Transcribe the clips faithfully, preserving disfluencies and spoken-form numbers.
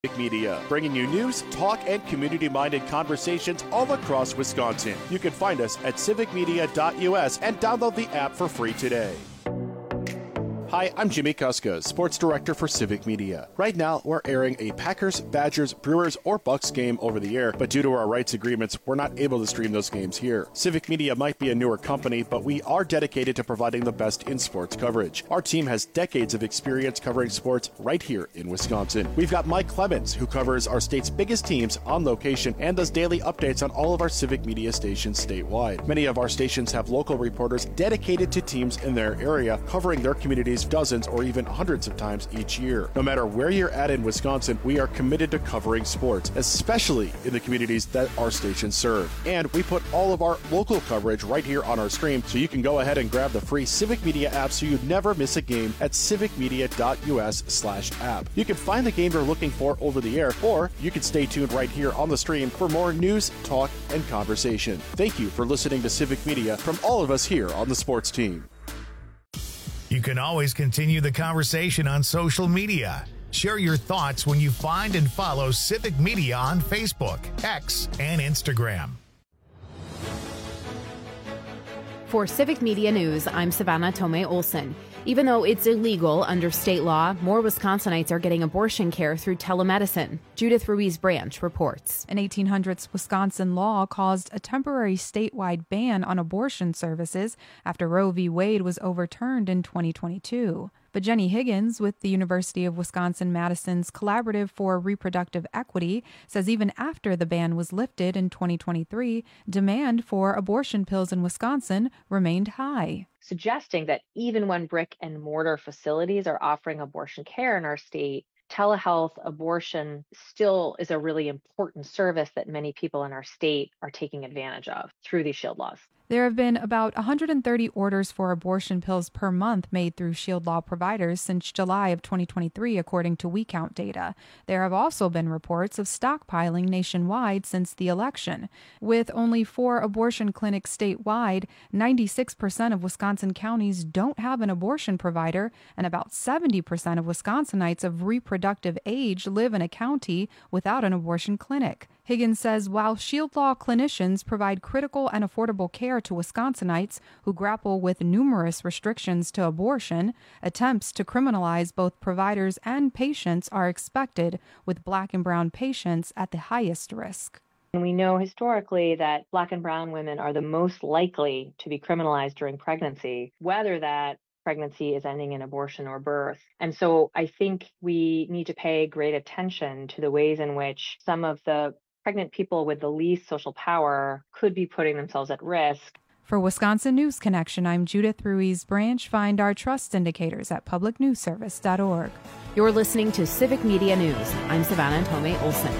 Civic Media, bringing you news, talk, and community-minded conversations all across Wisconsin. You can find us at civic media dot U S and download the app for free today. Hi, I'm Jimmy Kuska, Sports Director for Civic Media. Right now, we're airing a Packers, Badgers, Brewers, or Bucks game over the air, but due to our rights agreements, we're not able to stream those games here. Civic Media might be a newer company, but we are dedicated to providing the best in sports coverage. Our team has decades of experience covering sports right here in Wisconsin. We've got Mike Clemens, who covers our state's biggest teams on location and does daily updates on all of our Civic Media stations statewide. Many of our stations have local reporters dedicated to teams in their area, covering their communities dozens or even hundreds of times each year. No matter where you're at in Wisconsin, we are committed to covering sports, especially in the communities that our stations serve. And we put all of our local coverage right here on our stream, so you can go ahead and grab the free Civic Media app so you never miss a game at civic media dot U S slash app. You can find the game you're looking for over the air, or you can stay tuned right here on the stream for more news, talk, and conversation. Thank you for listening to Civic Media from all of us here on the sports team. You can always continue the conversation on social media. Share your thoughts when you find and follow Civic Media on Facebook, X, and Instagram. For Civic Media News, I'm Savannah Tomei Olson. Even though it's illegal under state law, more Wisconsinites are getting abortion care through telemedicine. Judith Ruiz Branch reports. An eighteen hundreds Wisconsin law caused a temporary statewide ban on abortion services after Roe v. Wade was overturned in twenty twenty-two. But Jenny Higgins with the University of Wisconsin-Madison's Collaborative for Reproductive Equity says even after the ban was lifted in twenty twenty-three, demand for abortion pills in Wisconsin remained high, suggesting that even when brick and mortar facilities are offering abortion care in our state, telehealth abortion still is a really important service that many people in our state are taking advantage of through these SHIELD laws. There have been about one hundred thirty orders for abortion pills per month made through SHIELD law providers since July of twenty twenty-three, according to WeCount data. There have also been reports of stockpiling nationwide since the election. With only four abortion clinics statewide, ninety-six percent of Wisconsin counties don't have an abortion provider, and about seventy percent of Wisconsinites of reproductive age live in a county without an abortion clinic. Higgins says while SHIELD law clinicians provide critical and affordable care to Wisconsinites who grapple with numerous restrictions to abortion, attempts to criminalize both providers and patients are expected, with Black and brown patients at the highest risk. And we know historically that Black and brown women are the most likely to be criminalized during pregnancy, whether that pregnancy is ending in abortion or birth. And so I think we need to pay great attention to the ways in which some of the pregnant people with the least social power could be putting themselves at risk. For Wisconsin News Connection, I'm Judith Ruiz Branch. Find our trust indicators at public news service dot org. You're listening to Civic Media News. I'm Savannah Tomei Olson.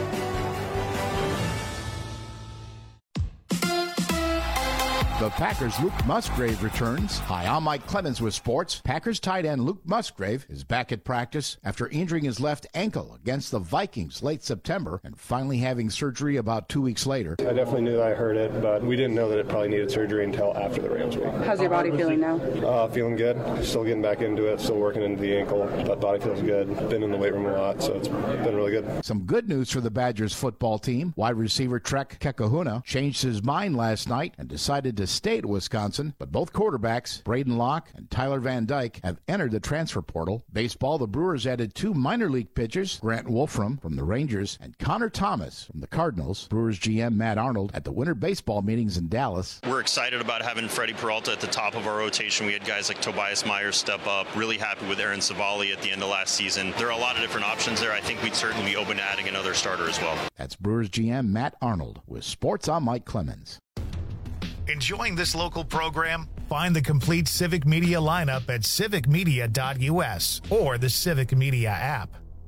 The Packers' Luke Musgrave returns. Hi, I'm Mike Clemens with sports. Packers tight end Luke Musgrave is back at practice after injuring his left ankle against the Vikings late September and finally having surgery about two weeks later. I definitely knew that I hurt it, but we didn't know that it probably needed surgery until after the Rams week. How's your body feeling now? Uh, feeling good. Still getting back into it, still working into the ankle, but body feels good. Been in the weight room a lot, so it's been really good. Some good news for the Badgers football team. Wide receiver Trek Kekahuna changed his mind last night and decided to stay at Wisconsin, but both quarterbacks, Braden Locke and Tyler Van Dyke, have entered the transfer portal. Baseball, the Brewers added two minor league pitchers, Grant Wolfram from the Rangers and Connor Thomas from the Cardinals. Brewers G M Matt Arnold at the winter baseball meetings in Dallas. We're excited about having Freddie Peralta at the top of our rotation. We had guys like Tobias Myers step up. Really happy with Aaron Savali at the end of last season. There are a lot of different options there. I think we'd certainly be open to adding another starter as well. That's Brewers G M Matt Arnold with Sports. I'm Mike Clemens. Enjoying this local program? Find the complete Civic Media lineup at civic media dot U S or the Civic Media app.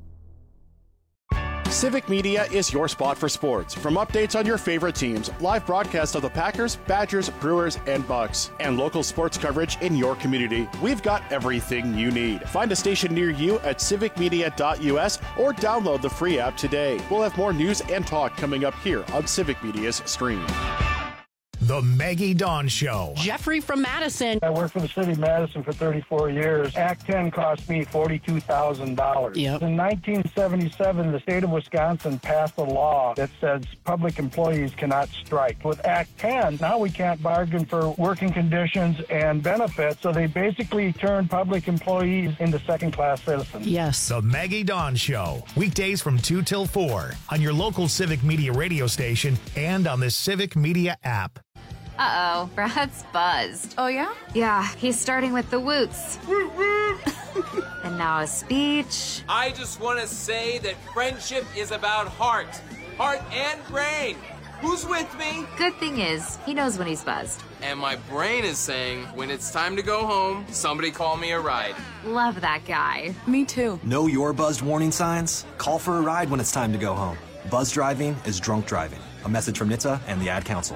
Civic Media is your spot for sports. From updates on your favorite teams, live broadcasts of the Packers, Badgers, Brewers, and Bucks, and local sports coverage in your community, we've got everything you need. Find a station near you at civic media dot U S or download the free app today. We'll have more news and talk coming up here on Civic Media's stream. The Maggie Dawn Show. Jeffrey from Madison. I worked for the city of Madison for thirty-four years. Act ten cost me forty-two thousand dollars. Yep. In nineteen seventy-seven, the state of Wisconsin passed a law that says public employees cannot strike. With Act ten, now we can't bargain for working conditions and benefits, so they basically turned public employees into second-class citizens. Yes. The Maggie Dawn Show. Weekdays from two till four on your local Civic Media radio station and on the Civic Media app. Uh-oh, Brad's buzzed. Oh, yeah? Yeah, he's starting with the woots. And now a speech. I just want to say that friendship is about heart. Heart and brain. Who's with me? Good thing is, he knows when he's buzzed. And my brain is saying, when it's time to go home, somebody call me a ride. Love that guy. Me too. Know your buzzed warning signs? Call for a ride when it's time to go home. Buzz driving is drunk driving. A message from N H T S A and the Ad Council.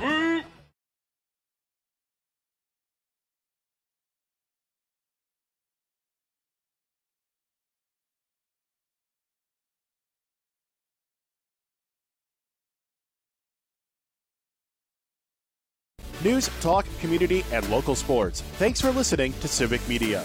News, talk, community, and local sports. Thanks for listening to Civic Media.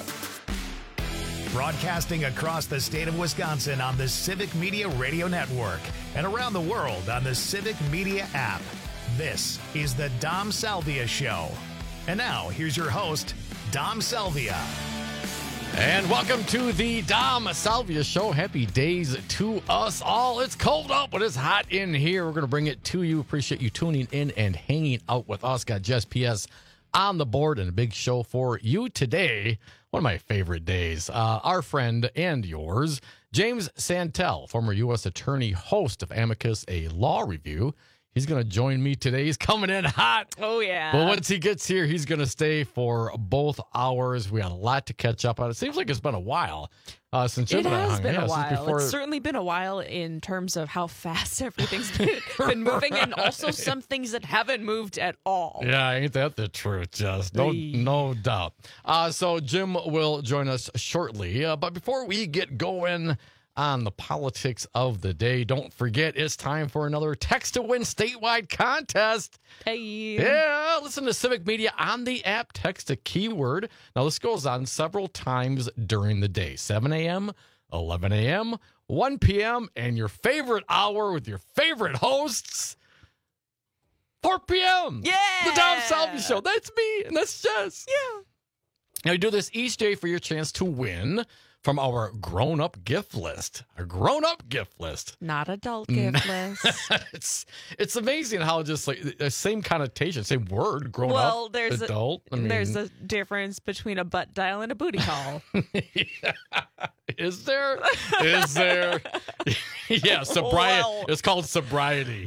Broadcasting across the state of Wisconsin on the Civic Media Radio Network and around the world on the Civic Media app. This is the Dom Salvia Show. And now, here's your host, Dom Salvia. And welcome to the Dom Salvia Show. Happy days to us all. It's cold up, but it's hot in here. We're going to bring it to you. Appreciate you tuning in and hanging out with us. Got Jess P S on the board and a big show for you today. One of my favorite days. Uh, our friend and yours, James Santel, former U S attorney, host of Amicus, a law review. He's going to join me today. He's coming in hot. Oh, yeah. But once he gets here, he's going to stay for both hours. We got a lot to catch up on. It seems like it's been a while uh, since it Jim and I has hung. been yeah, a while. Before... It's certainly been a while in terms of how fast everything's been, been moving, and also some things that haven't moved at all. Yeah, ain't that the truth, Just no, no doubt. Uh, so Jim will join us shortly. Uh, but before we get going on the politics of the day, don't forget it's time for another Text to Win statewide contest. Hey. Yeah, listen to Civic Media on the app. Text a keyword. Now, this goes on several times during the day. seven a.m., eleven a.m., one p.m., and your favorite hour with your favorite hosts, four p.m. Yeah! The Dom Salvia Show. That's me, and that's Jess. Yeah. Now, you do this each day for your chance to win from our grown-up gift list. A grown-up gift list. Not adult gift list. it's it's amazing how just like the same connotation, same word, grown well, up, there's adult. A, I mean, there's a difference between a butt dial and a booty call. yeah. Is there? Is there? yeah, sobriety. Well. It's called sobriety.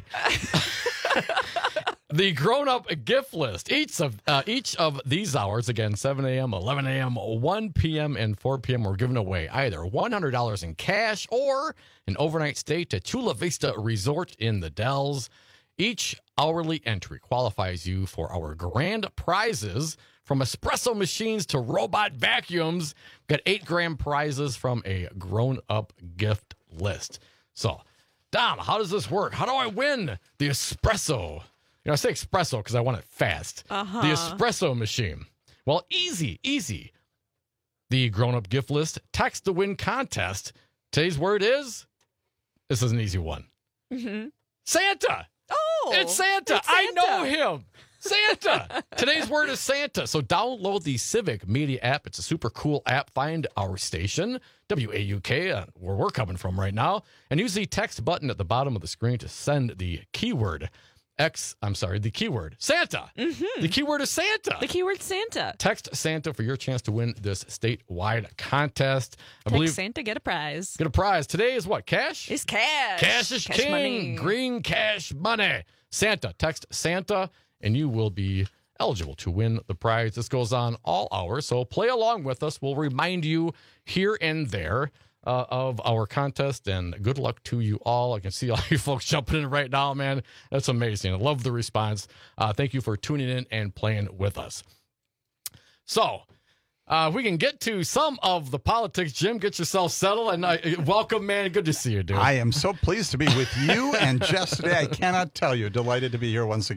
The grown-up gift list. Each of uh, each of these hours, again, seven a.m., eleven a.m., one p.m., and four p.m., we're giving away either one hundred dollars in cash or an overnight stay to Chula Vista Resort in the Dells. Each hourly entry qualifies you for our grand prizes, from espresso machines to robot vacuums. We've got eight grand prizes from a grown-up gift list. So, Dom, how does this work? How do I win the espresso? You know, I say espresso because I want it fast. Uh-huh. The espresso machine. Well, easy, easy. The grown-up gift list text to win contest. Today's word is, this is an easy one. Mm-hmm. Santa. Oh, it's Santa. it's I Santa. know him. Santa. Today's word is Santa. So download the Civic Media app. It's a super cool app. Find our station, W A U K, uh, where we're coming from right now, and use the text button at the bottom of the screen to send the keyword X, I'm sorry, the keyword Santa. Mm-hmm. The keyword is Santa. The keyword Santa. Text Santa for your chance to win this statewide contest. I Text believe Santa, get a prize. Get a prize. Today is what? Cash? It's cash. Cash is cash king. Money. Green cash money. Santa. Text Santa, and you will be eligible to win the prize. This goes on all hours, so play along with us. We'll remind you here and there Uh, of our contest, and good luck to you all. I can see all you folks jumping in right now, man. That's amazing. I love the response. Uh, thank you for tuning in and playing with us. So, uh, we can get to some of the politics. Jim, get yourself settled, and uh, welcome, man. Good to see you, dude. I am so pleased to be with you and Jess today. I cannot tell you. Delighted to be here once again.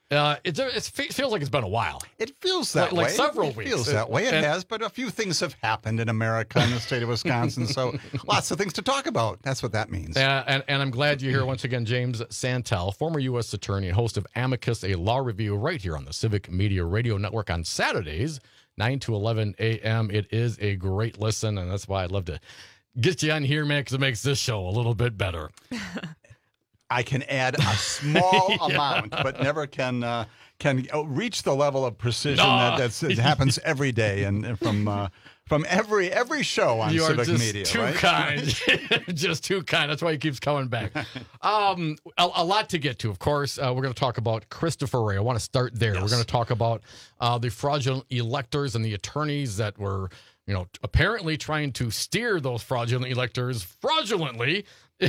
Uh, it, it feels like it's been a while. It feels that like, way. Like several it weeks. It feels that way. It and, has, but a few things have happened in America and the state of Wisconsin, so lots of things to talk about. That's what that means. Uh, and, and I'm glad you're here once again, James Santel, former U S attorney and host of Amicus, a law review right here on the Civic Media Radio Network on Saturdays, nine to eleven a.m. It is a great listen, and that's why I'd love to get you on here, man, because it makes this show a little bit better. I can add a small yeah. amount, but never can uh, can reach the level of precision no. that that's, it happens every day and, and from uh, from every every show on you Civic are just Media. Too right? kind, just too kind. That's why he keeps coming back. Um, a, a lot to get to, of course. Uh, we're going to talk about Christopher Wray. I want to start there. Yes. We're going to talk about uh, the fraudulent electors and the attorneys that were, you know, apparently trying to steer those fraudulent electors fraudulently.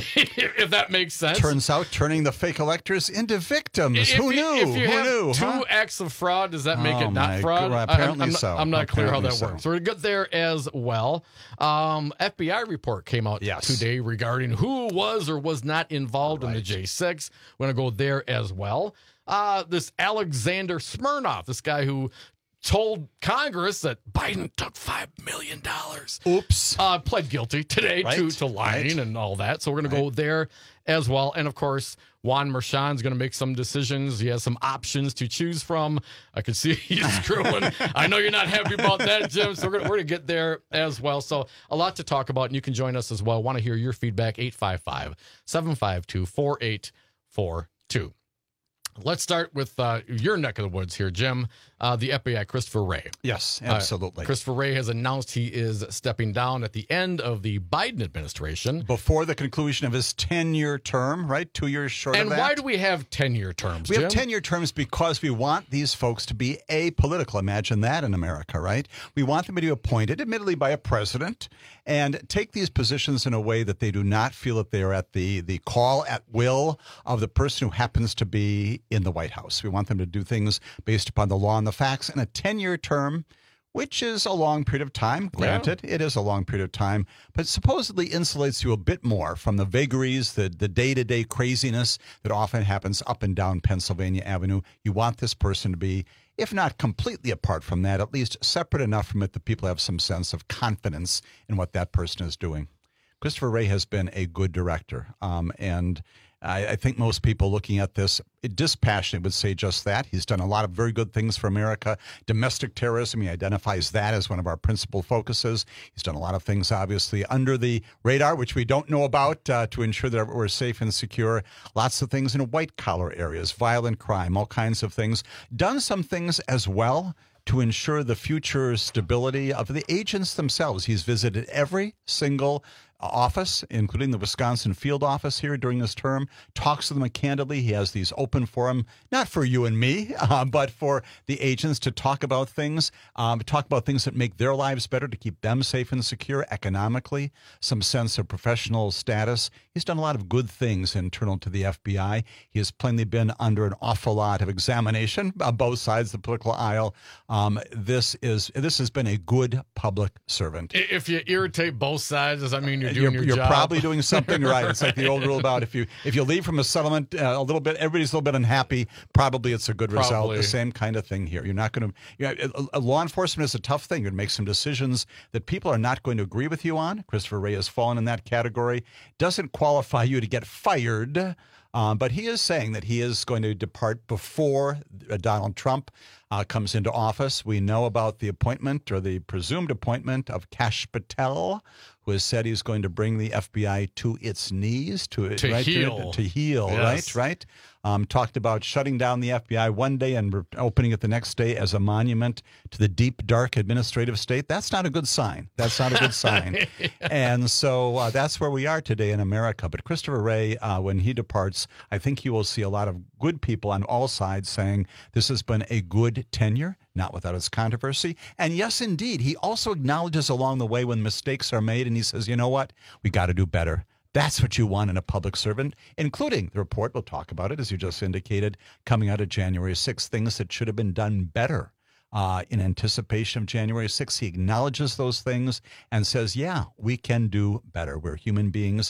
If that makes sense. Turns out turning the fake electors into victims. If Who you, knew? If you Who have knew? two huh? acts of fraud, does that make Oh it not my fraud? God. Apparently I'm, I'm, so. I'm not Apparently clear how that so. works. So we're good there as well. Um, F B I report came out yes. today regarding who was or was not involved right. in the J six. We're going to go there as well. Uh, this Alexander Smirnov, this guy who told Congress that Biden took five million dollars. Oops. Uh, pled guilty today right. to, to lying right. and all that. So we're going right. to go there as well. And, of course, Juan Merchan's going to make some decisions. He has some options to choose from. I can see he's screwing. I know you're not happy about that, Jim, so we're going to get there as well. So a lot to talk about, and you can join us as well. Want to hear your feedback, eight five five, seven five two, four eight four two. Let's start with uh, your neck of the woods here, Jim. Uh, the F B I, Christopher Wray. Yes, absolutely. Uh, Christopher Wray has announced he is stepping down at the end of the Biden administration. Before the conclusion of his ten-year term, right? Two years short and of that. And why do we have ten-year terms, We Jim? have ten-year terms because we want these folks to be apolitical. Imagine that in America, right? We want them to be appointed, admittedly by a president, and take these positions in a way that they do not feel that they are at the, the call at will of the person who happens to be in the White House. We want them to do things based upon the law and the facts. And a ten-year term, which is a long period of time, granted, yeah. it is a long period of time, but supposedly insulates you a bit more from the vagaries, the, the day-to-day craziness that often happens up and down Pennsylvania Avenue. You want this person to be, if not completely apart from that, at least separate enough from it that people have some sense of confidence in what that person is doing. Christopher Wray has been a good director, um, and I, I think most people looking at this dispassionate would say just that. He's done a lot of very good things for America. Domestic terrorism, he identifies that as one of our principal focuses. He's done a lot of things, obviously, under the radar, which we don't know about, uh, to ensure that we're safe and secure. Lots of things in white-collar areas, violent crime, all kinds of things. Done some things as well to ensure the future stability of the agents themselves. He's visited every single office, including the Wisconsin field office here during this term, talks to them candidly. He has these open forum, not for you and me, uh, but for the agents to talk about things, um, talk about things that make their lives better, to keep them safe and secure economically, some sense of professional status. He's done a lot of good things internal to the F B I. He has plainly been under an awful lot of examination on both sides of the political aisle. Um, this is this has been a good public servant. If you irritate both sides, does that mean you're doing you're, your you're job? probably doing something right. It's like the old rule about if you if you leave from a settlement uh, a little bit, everybody's a little bit unhappy, probably it's a good Probably. result. The same kind of thing here. You're not going to, you know, a, a law enforcement is a tough thing. You're going to make some decisions that people are not going to agree with you on. Christopher Wray has fallen in that category. Doesn't qualify you to get fired. Um, but he is saying that he is going to depart before uh, Donald Trump uh, comes into office. We know about the appointment, or the presumed appointment, of Kash Patel, who has said he's going to bring the F B I to its knees, to, to right, heal, to, to heal, yes. right, right. Um, talked about shutting down the F B I one day and re- opening it the next day as a monument to the deep, dark administrative state. That's not a good sign. That's not a good sign. yeah. And so uh, that's where we are today in America. But Christopher Wray, uh, when he departs, I think you will see a lot of good people on all sides saying this has been a good tenure, not without its controversy. And yes, indeed, he also acknowledges along the way when mistakes are made, and he says, you know what, we got to do better. That's what you want in a public servant, including the report, we'll talk about it, as you just indicated, coming out of January sixth, things that should have been done better uh, in anticipation of January sixth. He acknowledges those things and says, yeah, we can do better. We're human beings.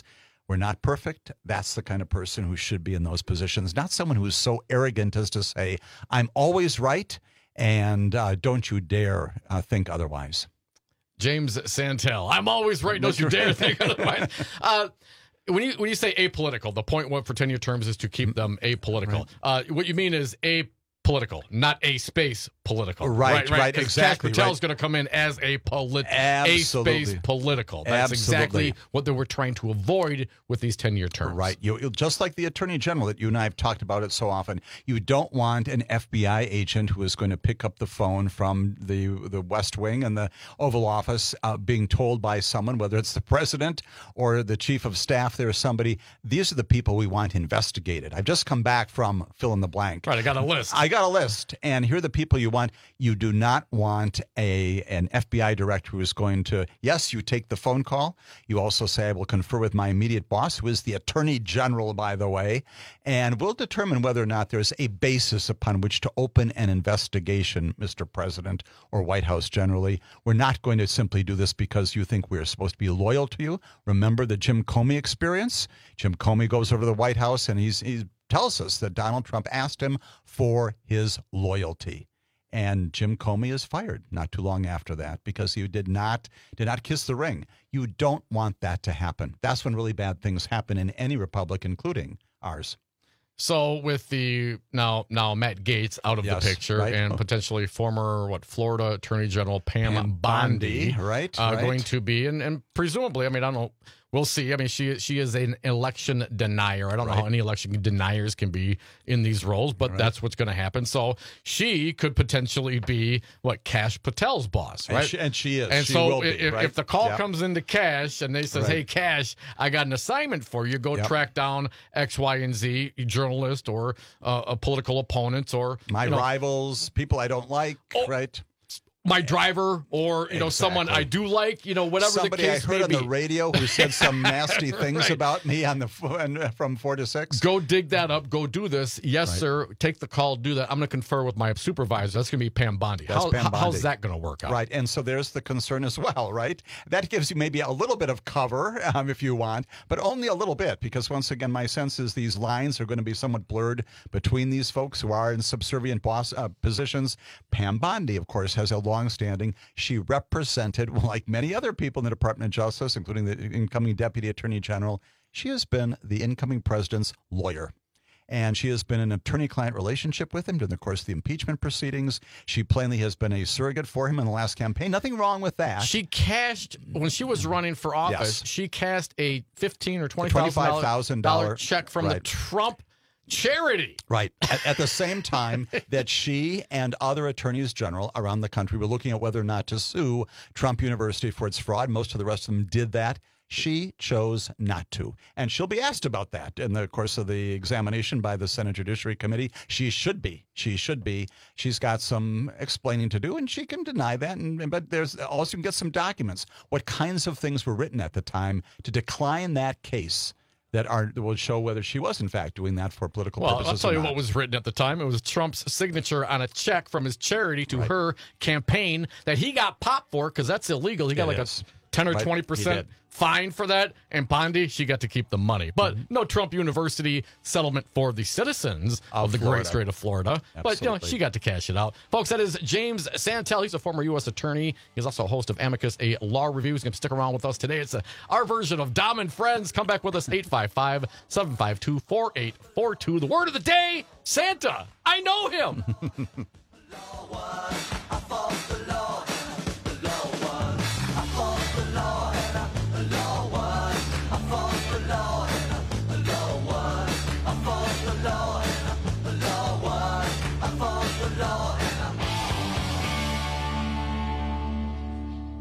We're not perfect. That's the kind of person who should be in those positions, not someone who's so arrogant as to say, I'm always right, and uh, don't you dare uh, think otherwise. James Santel, I'm always right, don't you dare think otherwise. Uh, when you when you say apolitical, the point for ten-year terms is to keep them apolitical. Right. Uh, what you mean is apolitical, not a space political. Right, right, right exactly. Kash Patel's right. going to come in as a polit- a space political. That's Absolutely. exactly what they were trying to avoid with these ten-year terms. Right. You, you just like the Attorney General that you and I have talked about it so often. You don't want an F B I agent who is going to pick up the phone from the the West Wing and the Oval Office uh, being told by someone, whether it's the president or the chief of staff there or somebody, these are the people we want investigated. I've just come back from fill in the blank. Right, I got a list. I got a list. And here are the people you want. You do not want a an F B I director who is going to, yes, you take the phone call. You also say, I will confer with my immediate boss, who is the Attorney General, by the way, and we'll determine whether or not there's a basis upon which to open an investigation, Mister President, or White House generally. We're not going to simply do this because you think we're supposed to be loyal to you. Remember the Jim Comey experience? Jim Comey goes over to the White House and he's he's tells us that Donald Trump asked him for his loyalty. And Jim Comey is fired not too long after that because he did not did not kiss the ring. You don't want that to happen. That's when really bad things happen in any republic, including ours. So with the now now Matt Gaetz out of yes, the picture right. and oh. potentially former what Florida Attorney General Pam, Pam Bondi, Bondi right, uh, right going to be and, and presumably I mean I don't know. We'll see. I mean, she she is an election denier. I don't right. know how any election deniers can be in these roles, but right. that's what's going to happen. So she could potentially be what Kash Patel's boss, right? And she, and she is. And she so will if, be, right? if the call yep. comes into Kash and they says, right. "Hey, Kash, I got an assignment for you. Go yep. track down X, Y, and Z journalist or uh, a political opponent or my you know, rivals, people I don't like," oh, right? My driver, or you know, exactly. someone I do like, you know, whatever Somebody the case I heard may on be. the radio who said some nasty things right. about me on the from four to six. Go dig that up. Go do this. Yes, right. sir. Take the call. Do that. I'm going to confer with my supervisor. That's going to be Pam Bondi. That's How, Pam Bondi. How's that going to work out? Right. And so there's the concern as well, right? That gives you maybe a little bit of cover um, if you want, but only a little bit because once again, my sense is these lines are going to be somewhat blurred between these folks who are in subservient boss uh, positions. Pam Bondi, of course, has a long-standing. She represented, well, like many other people in the Department of Justice, including the incoming Deputy Attorney General, she has been the incoming president's lawyer. And she has been in an attorney-client relationship with him during the course of the impeachment proceedings. She plainly has been a surrogate for him in the last campaign. Nothing wrong with that. She cashed, when she was running for office, yes. she cashed a fifteen thousand dollars or twenty thousand dollars check from right. the Trump charity. Right. At, at the same time that she and other attorneys general around the country were looking at whether or not to sue Trump University for its fraud. Most of the rest of them did that. She chose not to. And she'll be asked about that in the course of the examination by the Senate Judiciary Committee. She should be. She should be. She's got some explaining to do, and she can deny that. And but there's also can get some documents. What kinds of things were written at the time to decline that case? That are that will show whether she was in fact doing that for political well, purposes. I'll tell or you not. what was written at the time. It was Trump's signature on a check from his charity to right. her campaign that he got popped for because that's illegal. He got it like is. a ten or right. twenty percent fine for that. And Bondi, she got to keep the money. But mm-hmm. no Trump University settlement for the citizens of, of the Florida. great state of Florida. Absolutely. But you know, she got to cash it out. Folks, that is James Santel. He's a former U S attorney. He's also a host of Amicus, a law review. He's going to stick around with us today. It's a, our version of Dom and Friends. Come back with us, eight five five, seven five two, four eight four two. The word of the day, Santa. I know him.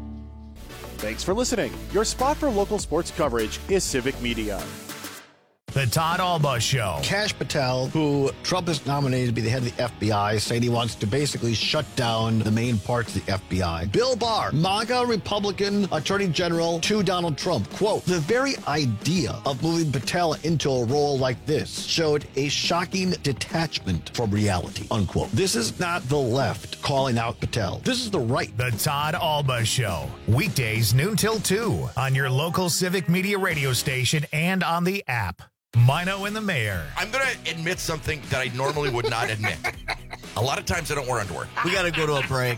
Thanks for listening. Your spot for local sports coverage is Civic Media. The Todd Alba Show. Kash Patel, who Trump has nominated to be the head of the F B I, saying he wants to basically shut down the main parts of the F B I. Bill Barr, MAGA Republican Attorney General to Donald Trump. Quote, the very idea of moving Patel into a role like this showed a shocking detachment from reality, unquote. This is not the left calling out Patel. This is the right. The Todd Alba Show. Weekdays noon till two on your local Civic Media radio station and on the app. Mino and the Mayor. I'm going to admit something that I normally would not admit. A lot of times I don't wear underwear. We got to go to a break.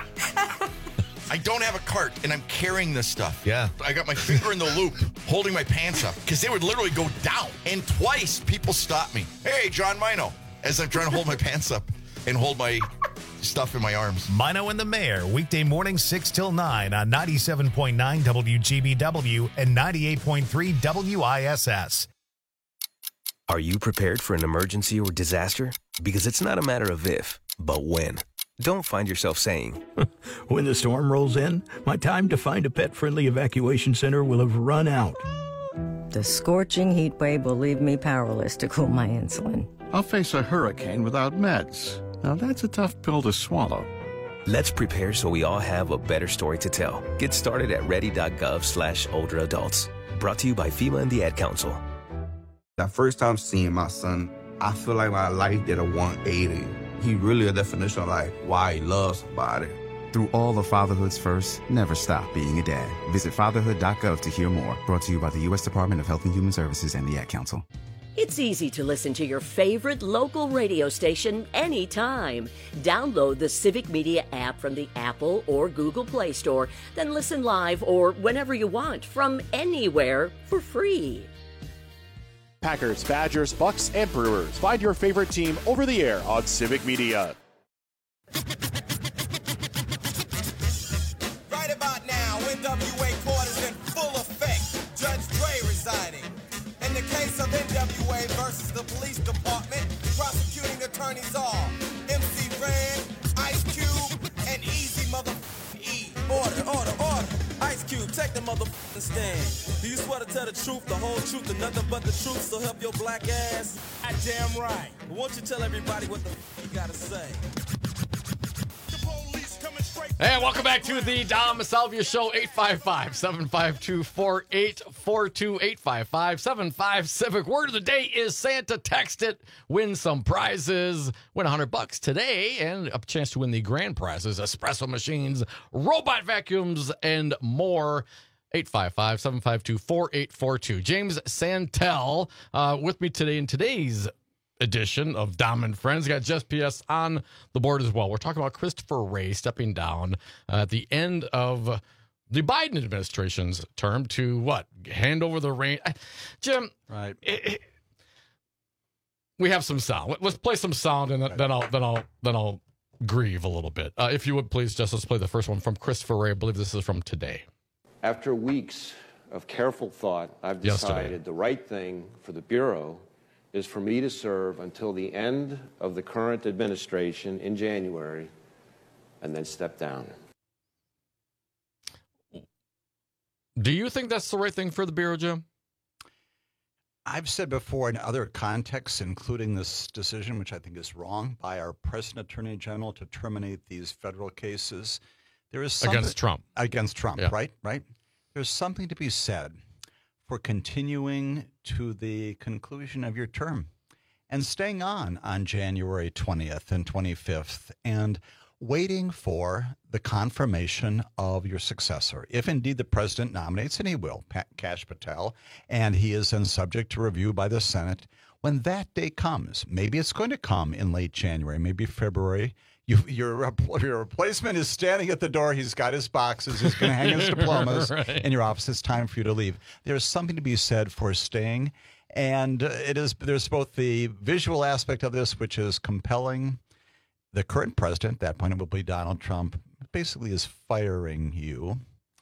I don't have a cart, and I'm carrying this stuff. Yeah. I got my finger in the loop, holding my pants up, because they would literally go down. And twice, people stopped me. Hey, John Mino, as I'm trying to hold my pants up and hold my stuff in my arms. Mino and the Mayor, weekday morning six till nine on ninety-seven point nine W G B W and ninety-eight point three W I S S. Are you prepared for an emergency or disaster? Because it's not a matter of if, but when. Don't find yourself saying, when the storm rolls in, my time to find a pet-friendly evacuation center will have run out. The scorching heat wave will leave me powerless to cool my insulin. I'll face a hurricane without meds. Now that's a tough pill to swallow. Let's prepare so we all have a better story to tell. Get started at ready.gov slash older adults. Brought to you by FEMA and the Ad Council. That first time seeing my son, I feel like my life did a one eighty. He really a definition of like why he loves somebody. Through all of fatherhood's first, never stop being a dad. Visit fatherhood dot gov to hear more. Brought to you by the U S Department of Health and Human Services and the Ad Council. It's easy to listen to your favorite local radio station anytime. Download the Civic Media app from the Apple or Google Play Store, then listen live or whenever you want from anywhere for free. Packers, Badgers, Bucks, and Brewers. Find your favorite team over the air on Civic Media. Right about now, N W A court is in full effect. Judge Dre residing. In the case of N W A versus the police department, prosecuting attorneys are M C Ren, Ice Cube, and Easy Mother E. Order, order, order. Ice Cube, take the motherfucking stand. Do you swear to tell the truth, the whole truth, and nothing but the truth, so help your black ass? I damn right. Won't you tell everybody what the f- you gotta say? Hey, welcome back to the Dom Salvia Show. Eight five five, seven five two, four eight four two, eight five five, seven five Civic. Word of the day is Santa. Text it, win some prizes, win one hundred bucks today, and a chance to win the grand prizes, espresso machines, robot vacuums, and more. eight five five, seven five two, four eight four two. James Santel uh, with me today in today's edition of Dom and Friends. Got Jess P S on the board as well. We're talking about Christopher Wray stepping down uh, at the end of the Biden administration's term to what? Hand over the reins. Jim, right? It, it, we have some sound. Let's play some sound, and then I'll then I'll then I'll grieve a little bit. Uh, if you would please, Jess, let's play the first one from Christopher Wray. I believe this is from today. After weeks of careful thought, I've decided Yesterday. the right thing for the Bureau is for me to serve until the end of the current administration in January and then step down. Do you think that's the right thing for the Bureau, Jim? I've said before in other contexts, including this decision, which I think is wrong, by our present Attorney General to terminate these federal cases, there is something, Against Trump. Against Trump, Yeah. right? Right. There's something to be said for continuing to the conclusion of your term and staying on on January twentieth and twenty-fifth and waiting for the confirmation of your successor. If indeed the president nominates, and he will, Pat Kash Patel, and he is then subject to review by the Senate, when that day comes, maybe it's going to come in late January, maybe February, You, your, your replacement is standing at the door. He's got his boxes. He's going to hang his diplomas Right. in your office. It's time for you to leave. There's something to be said for staying. And it is there's both the visual aspect of this, which is compelling. The current president, at that point it will be Donald Trump, basically is firing you.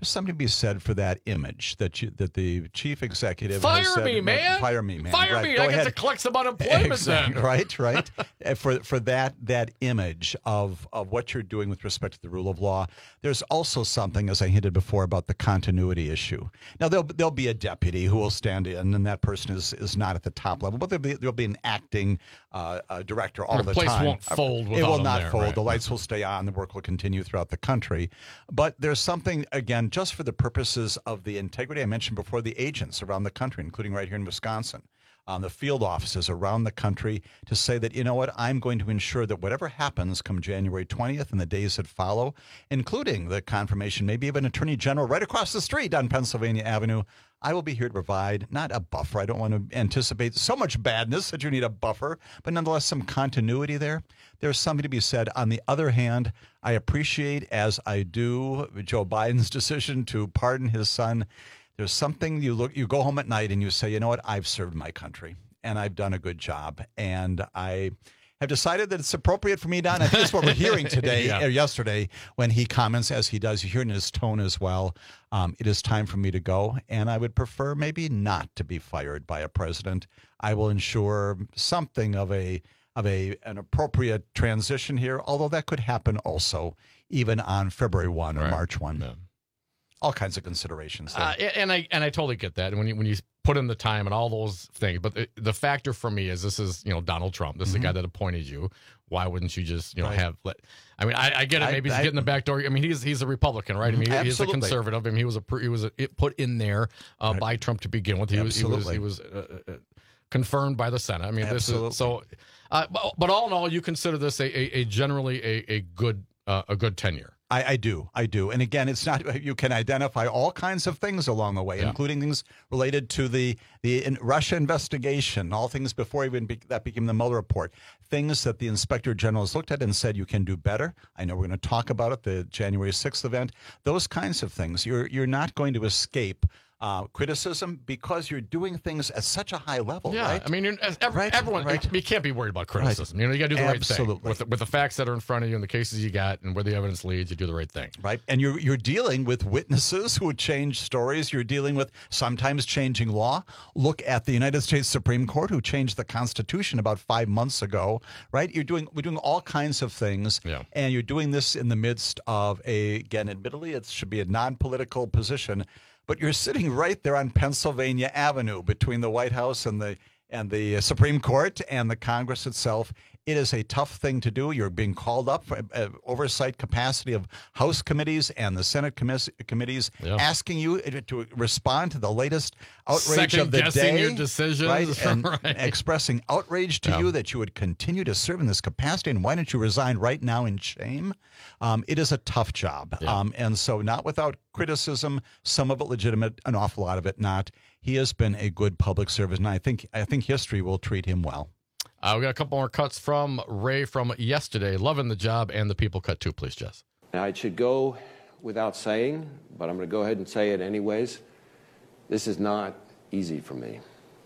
There's something to be said for that image that you, that the chief executive Fire has said, me, man! Fire me, man! Fire right, me! go I ahead. get to collect some unemployment Exactly. then. Right, right. for for that that image of of what you're doing with respect to the rule of law. There's also something, as I hinted before, about the continuity issue. Now there'll there'll be a deputy who will stand in, and that person is is not at the top level, but there'll be there'll be an acting uh, uh, director all the the place time. won't fold It without will him not there, fold. right. The lights will stay on. The work will continue throughout the country. But there's something, again, just for the purposes of the integrity I mentioned before, the agents around the country, including right here in Wisconsin, um, the field offices around the country, to say that, you know what, I'm going to ensure that whatever happens come January twentieth and the days that follow, including the confirmation, maybe even Attorney General right across the street on Pennsylvania Avenue, I will be here to provide not a buffer. I don't want to anticipate so much badness that you need a buffer, but nonetheless some continuity there. There's something to be said. On the other hand, I appreciate, as I do, Joe Biden's decision to pardon his son. There's something you look, you go home at night and you say, you know what, I've served my country and I've done a good job. And I have decided that it's appropriate for me to, and I think that's what we're hearing today Yeah. or yesterday when he comments, as he does, you hear in his tone as well. Um, it is time for me to go, and I would prefer maybe not to be fired by a president. I will ensure something of a of a an appropriate transition here, although that could happen also even on February first or Right. March first. Yeah. All kinds of considerations there. Uh, and I and I totally get that. And when you when you put in the time and all those things, but the, the factor for me is this is you know Donald Trump. This is Mhm. the guy that appointed you. Why wouldn't you just you know Right. have? Let, I mean, I, I get it. I- Maybe he's I- getting the back door. I mean, he's he's a Republican, right? I mean, he's a Absolutely. conservative. I mean, he was a he was a, it put in there uh, Right. by Trump to begin with. He was he was Absolutely. he was uh, uh, confirmed by the Senate. I mean, this Absolutely. is so. Uh, but, but all in all, you consider this a a, a generally a a good uh, a good tenure. I, I do. I do. And again, it's not, you can identify all kinds of things along the way, Yeah. including things related to the, the in Russia investigation, all things before even be, that became the Mueller report, things that the Inspector General has looked at and said you can do better. I know we're going to talk about it, the January sixth event, those kinds of things. You're, you're not going to escape uh, criticism because you're doing things at such a high level, Yeah, right? I mean, you're, as every, Right, everyone, right. You, you can't be worried about criticism. You know, you got to do the right Absolutely. thing with the, with the facts that are in front of you and the cases you got and where the evidence leads. You do the right thing. Right. And you're you're dealing with witnesses who change stories. You're dealing with sometimes changing law. Look at the United States Supreme Court, who changed the Constitution about five months ago. Right. You're doing we're doing all kinds of things. Yeah. And you're doing this in the midst of a, again, admittedly, it should be a non-political position, but you're sitting right there on Pennsylvania Avenue between the White House and the and the Supreme Court and the Congress itself. It is a tough thing to do. You're being called up for uh, oversight capacity of House committees and the Senate commis- committees, Yeah. asking you to respond to the latest outrage of the Second-guessing day, your decisions. right? And Right. expressing outrage to Yeah. you that you would continue to serve in this capacity, and why don't you resign right now in shame? Um, it is a tough job, Yeah. um, and so not without criticism, some of it legitimate, an awful lot of it not. He has been a good public servant, and I think I think history will treat him well. Uh, we got a couple more cuts from Ray from yesterday. Loving the job and the people cut too, please, Jess. Now, it should go without saying, but I'm going to go ahead and say it anyways. This is not easy for me.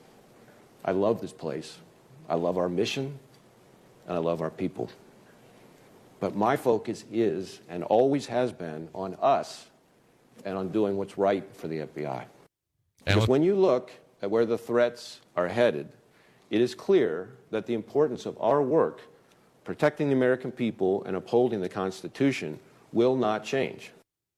I love this place. I love our mission, and I love our people. But my focus is, and always has been, on us and on doing what's right for the F B I. Because when you look at where the threats are headed, it is clear that the importance of our work protecting the American people and upholding the Constitution will not change.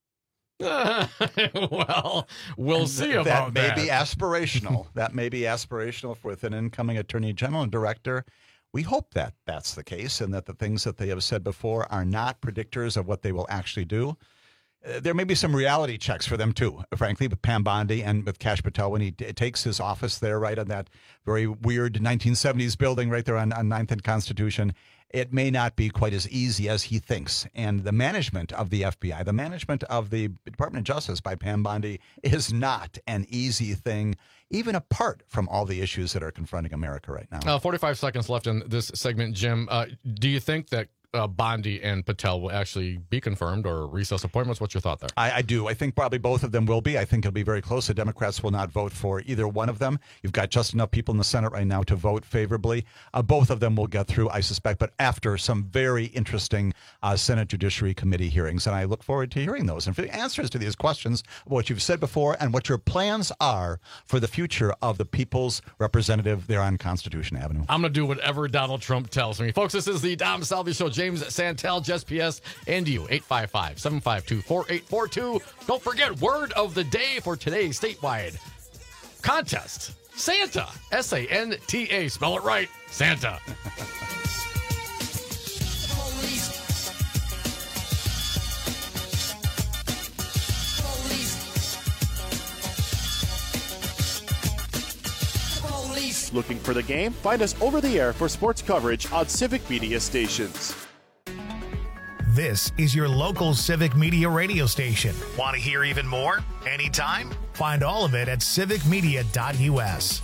Well, we'll see about that. that. May be aspirational. That may be aspirational for with an incoming Attorney General and Director. We hope that that's the case and that the things that they have said before are not predictors of what they will actually do. Uh, there may be some reality checks for them, too, frankly, with Pam Bondi and with Kash Patel when he t- takes his office there, right, on that very weird nineteen seventies building right there on, on ninth and Constitution. It may not be quite as easy as he thinks. And the management of the F B I, the management of the Department of Justice by Pam Bondi is not an easy thing, even apart from all the issues that are confronting America right now. Uh, forty-five seconds left in this segment, Jim. Uh, do you think that uh, Bondi and Patel will actually be confirmed or recess appointments. What's your thought there? I, I do. I think probably both of them will be. I think it'll be very close. The Democrats will not vote for either one of them. You've got just enough people in the Senate right now to vote favorably. Uh, both of them will get through, I suspect, but after some very interesting uh, Senate Judiciary Committee hearings. And I look forward to hearing those and for the answers to these questions, what you've said before and what your plans are for the future of the people's representative there on Constitution Avenue. I'm going to do whatever Donald Trump tells me. Folks, this is the Dom Salvi Show. James Santel, Jess P S, and you. eight five five, seven five two, four eight four two. Don't forget, word of the day for today's statewide contest. Santa. S A N T A. Spell it right. Santa. Looking for the game? Find us over the air for sports coverage on Civic Media stations. This is your local Civic Media radio station. Want to hear even more? Anytime? Find all of it at civic media dot U S.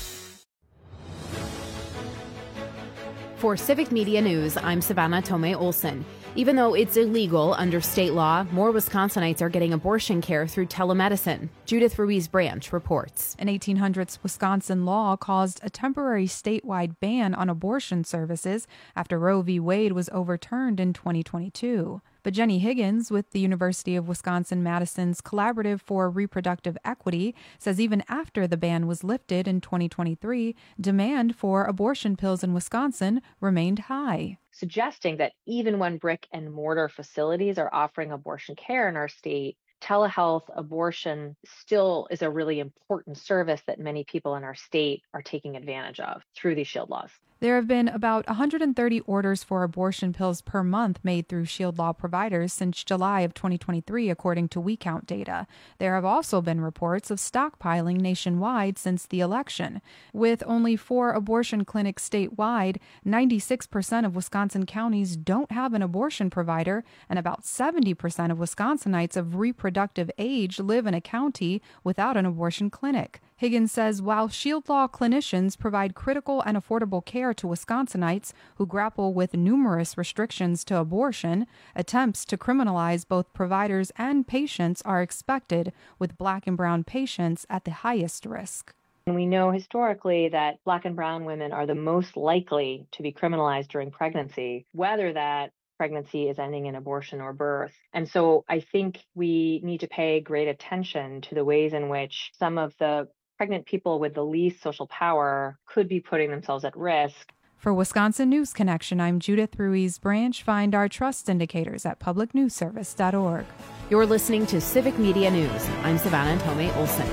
For Civic Media News, I'm Savannah Tomei Olson. Even though it's illegal under state law, more Wisconsinites are getting abortion care through telemedicine. Judith Ruiz Branch reports. An eighteen hundreds Wisconsin law caused a temporary statewide ban on abortion services after Roe v. Wade was overturned in twenty twenty-two. But Jenny Higgins with the University of Wisconsin-Madison's Collaborative for Reproductive Equity says even after the ban was lifted in twenty twenty-three, demand for abortion pills in Wisconsin remained high, suggesting that even when brick and mortar facilities are offering abortion care in our state, telehealth abortion still is a really important service that many people in our state are taking advantage of through these SHIELD laws. There have been about one hundred thirty orders for abortion pills per month made through SHIELD law providers since July of twenty twenty-three, according to WeCount data. There have also been reports of stockpiling nationwide since the election. With only four abortion clinics statewide, ninety-six percent of Wisconsin counties don't have an abortion provider, and about seventy percent of Wisconsinites of reproductive age live in a county without an abortion clinic. Higgins says while SHIELD law clinicians provide critical and affordable care to Wisconsinites who grapple with numerous restrictions to abortion, attempts to criminalize both providers and patients are expected, with Black and brown patients at the highest risk. And we know historically that Black and brown women are the most likely to be criminalized during pregnancy, whether that pregnancy is ending in abortion or birth. And so I think we need to pay great attention to the ways in which some of the pregnant people with the least social power could be putting themselves at risk. For Wisconsin News Connection, I'm Judith Ruiz Branch. Find our trust indicators at public news service dot org. You're listening to Civic Media News. I'm Savannah Tomei Olson.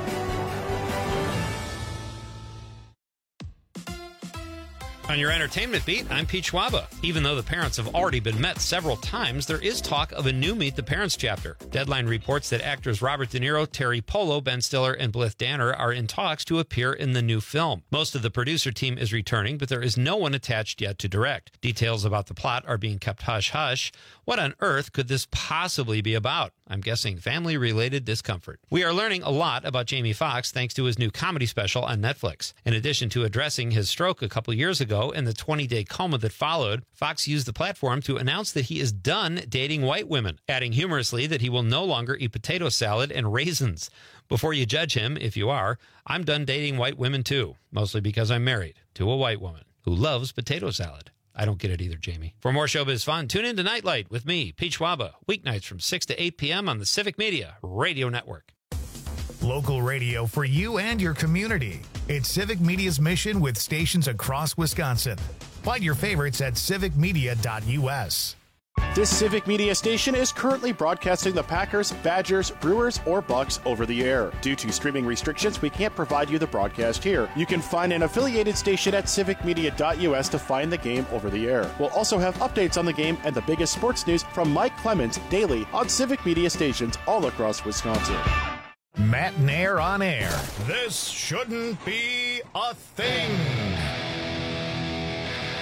On your entertainment beat, I'm Pete Schwaba. Even though the parents have already been met several times, there is talk of a new Meet the Parents chapter. Deadline reports that actors Robert De Niro, Terry Polo, Ben Stiller, and Blythe Danner are in talks to appear in the new film. Most of the producer team is returning, but there is no one attached yet to direct. Details about the plot are being kept hush-hush. What on earth could this possibly be about? I'm guessing family-related discomfort. We are learning a lot about Jamie Foxx thanks to his new comedy special on Netflix. In addition to addressing his stroke a couple years ago and the twenty-day coma that followed, Foxx used the platform to announce that he is done dating white women, adding humorously that he will no longer eat potato salad and raisins. Before you judge him, if you are, I'm done dating white women too, mostly because I'm married to a white woman who loves potato salad. I don't get it either, Jamie. For more showbiz fun, tune in to Nightlight with me, Pete Schwaba, weeknights from six to eight p.m. on the Civic Media Radio Network. Local radio for you and your community. It's Civic Media's mission with stations across Wisconsin. Find your favorites at civic media dot U S. This Civic Media station is currently broadcasting the Packers, Badgers, Brewers, or Bucks over the air. Due to streaming restrictions, we can't provide you the broadcast here. You can find an affiliated station at civic media dot U S to find the game over the air. We'll also have updates on the game and the biggest sports news from Mike Clemens daily on Civic Media stations all across Wisconsin. Matt Nair on air. This shouldn't be a thing.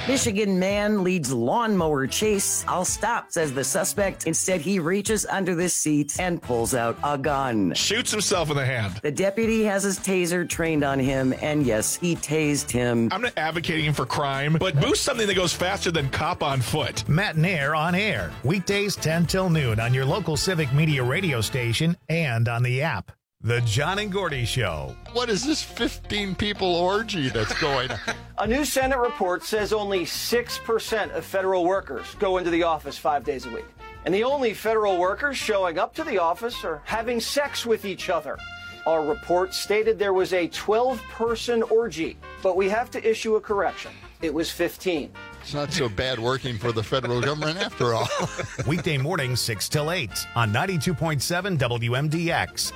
Michigan man leads lawnmower chase. I'll stop, says the suspect. Instead, he reaches under the seat and pulls out a gun. Shoots himself in the hand. The deputy has his taser trained on him, and yes, he tased him. I'm not advocating for crime, but boost something that goes faster than cop on foot. Matt and Air on air. Weekdays ten till noon on your local Civic Media radio station and on the app. The John and Gordy Show. What is this fifteen people orgy that's going on? A new Senate report says only six percent of federal workers go into the office five days a week. And the only federal workers showing up to the office are having sex with each other. Our report stated there was a twelve-person orgy, but we have to issue a correction. It was fifteen. It's not so bad working for the federal government after all. Weekday mornings six till eight on ninety-two point seven W M D X.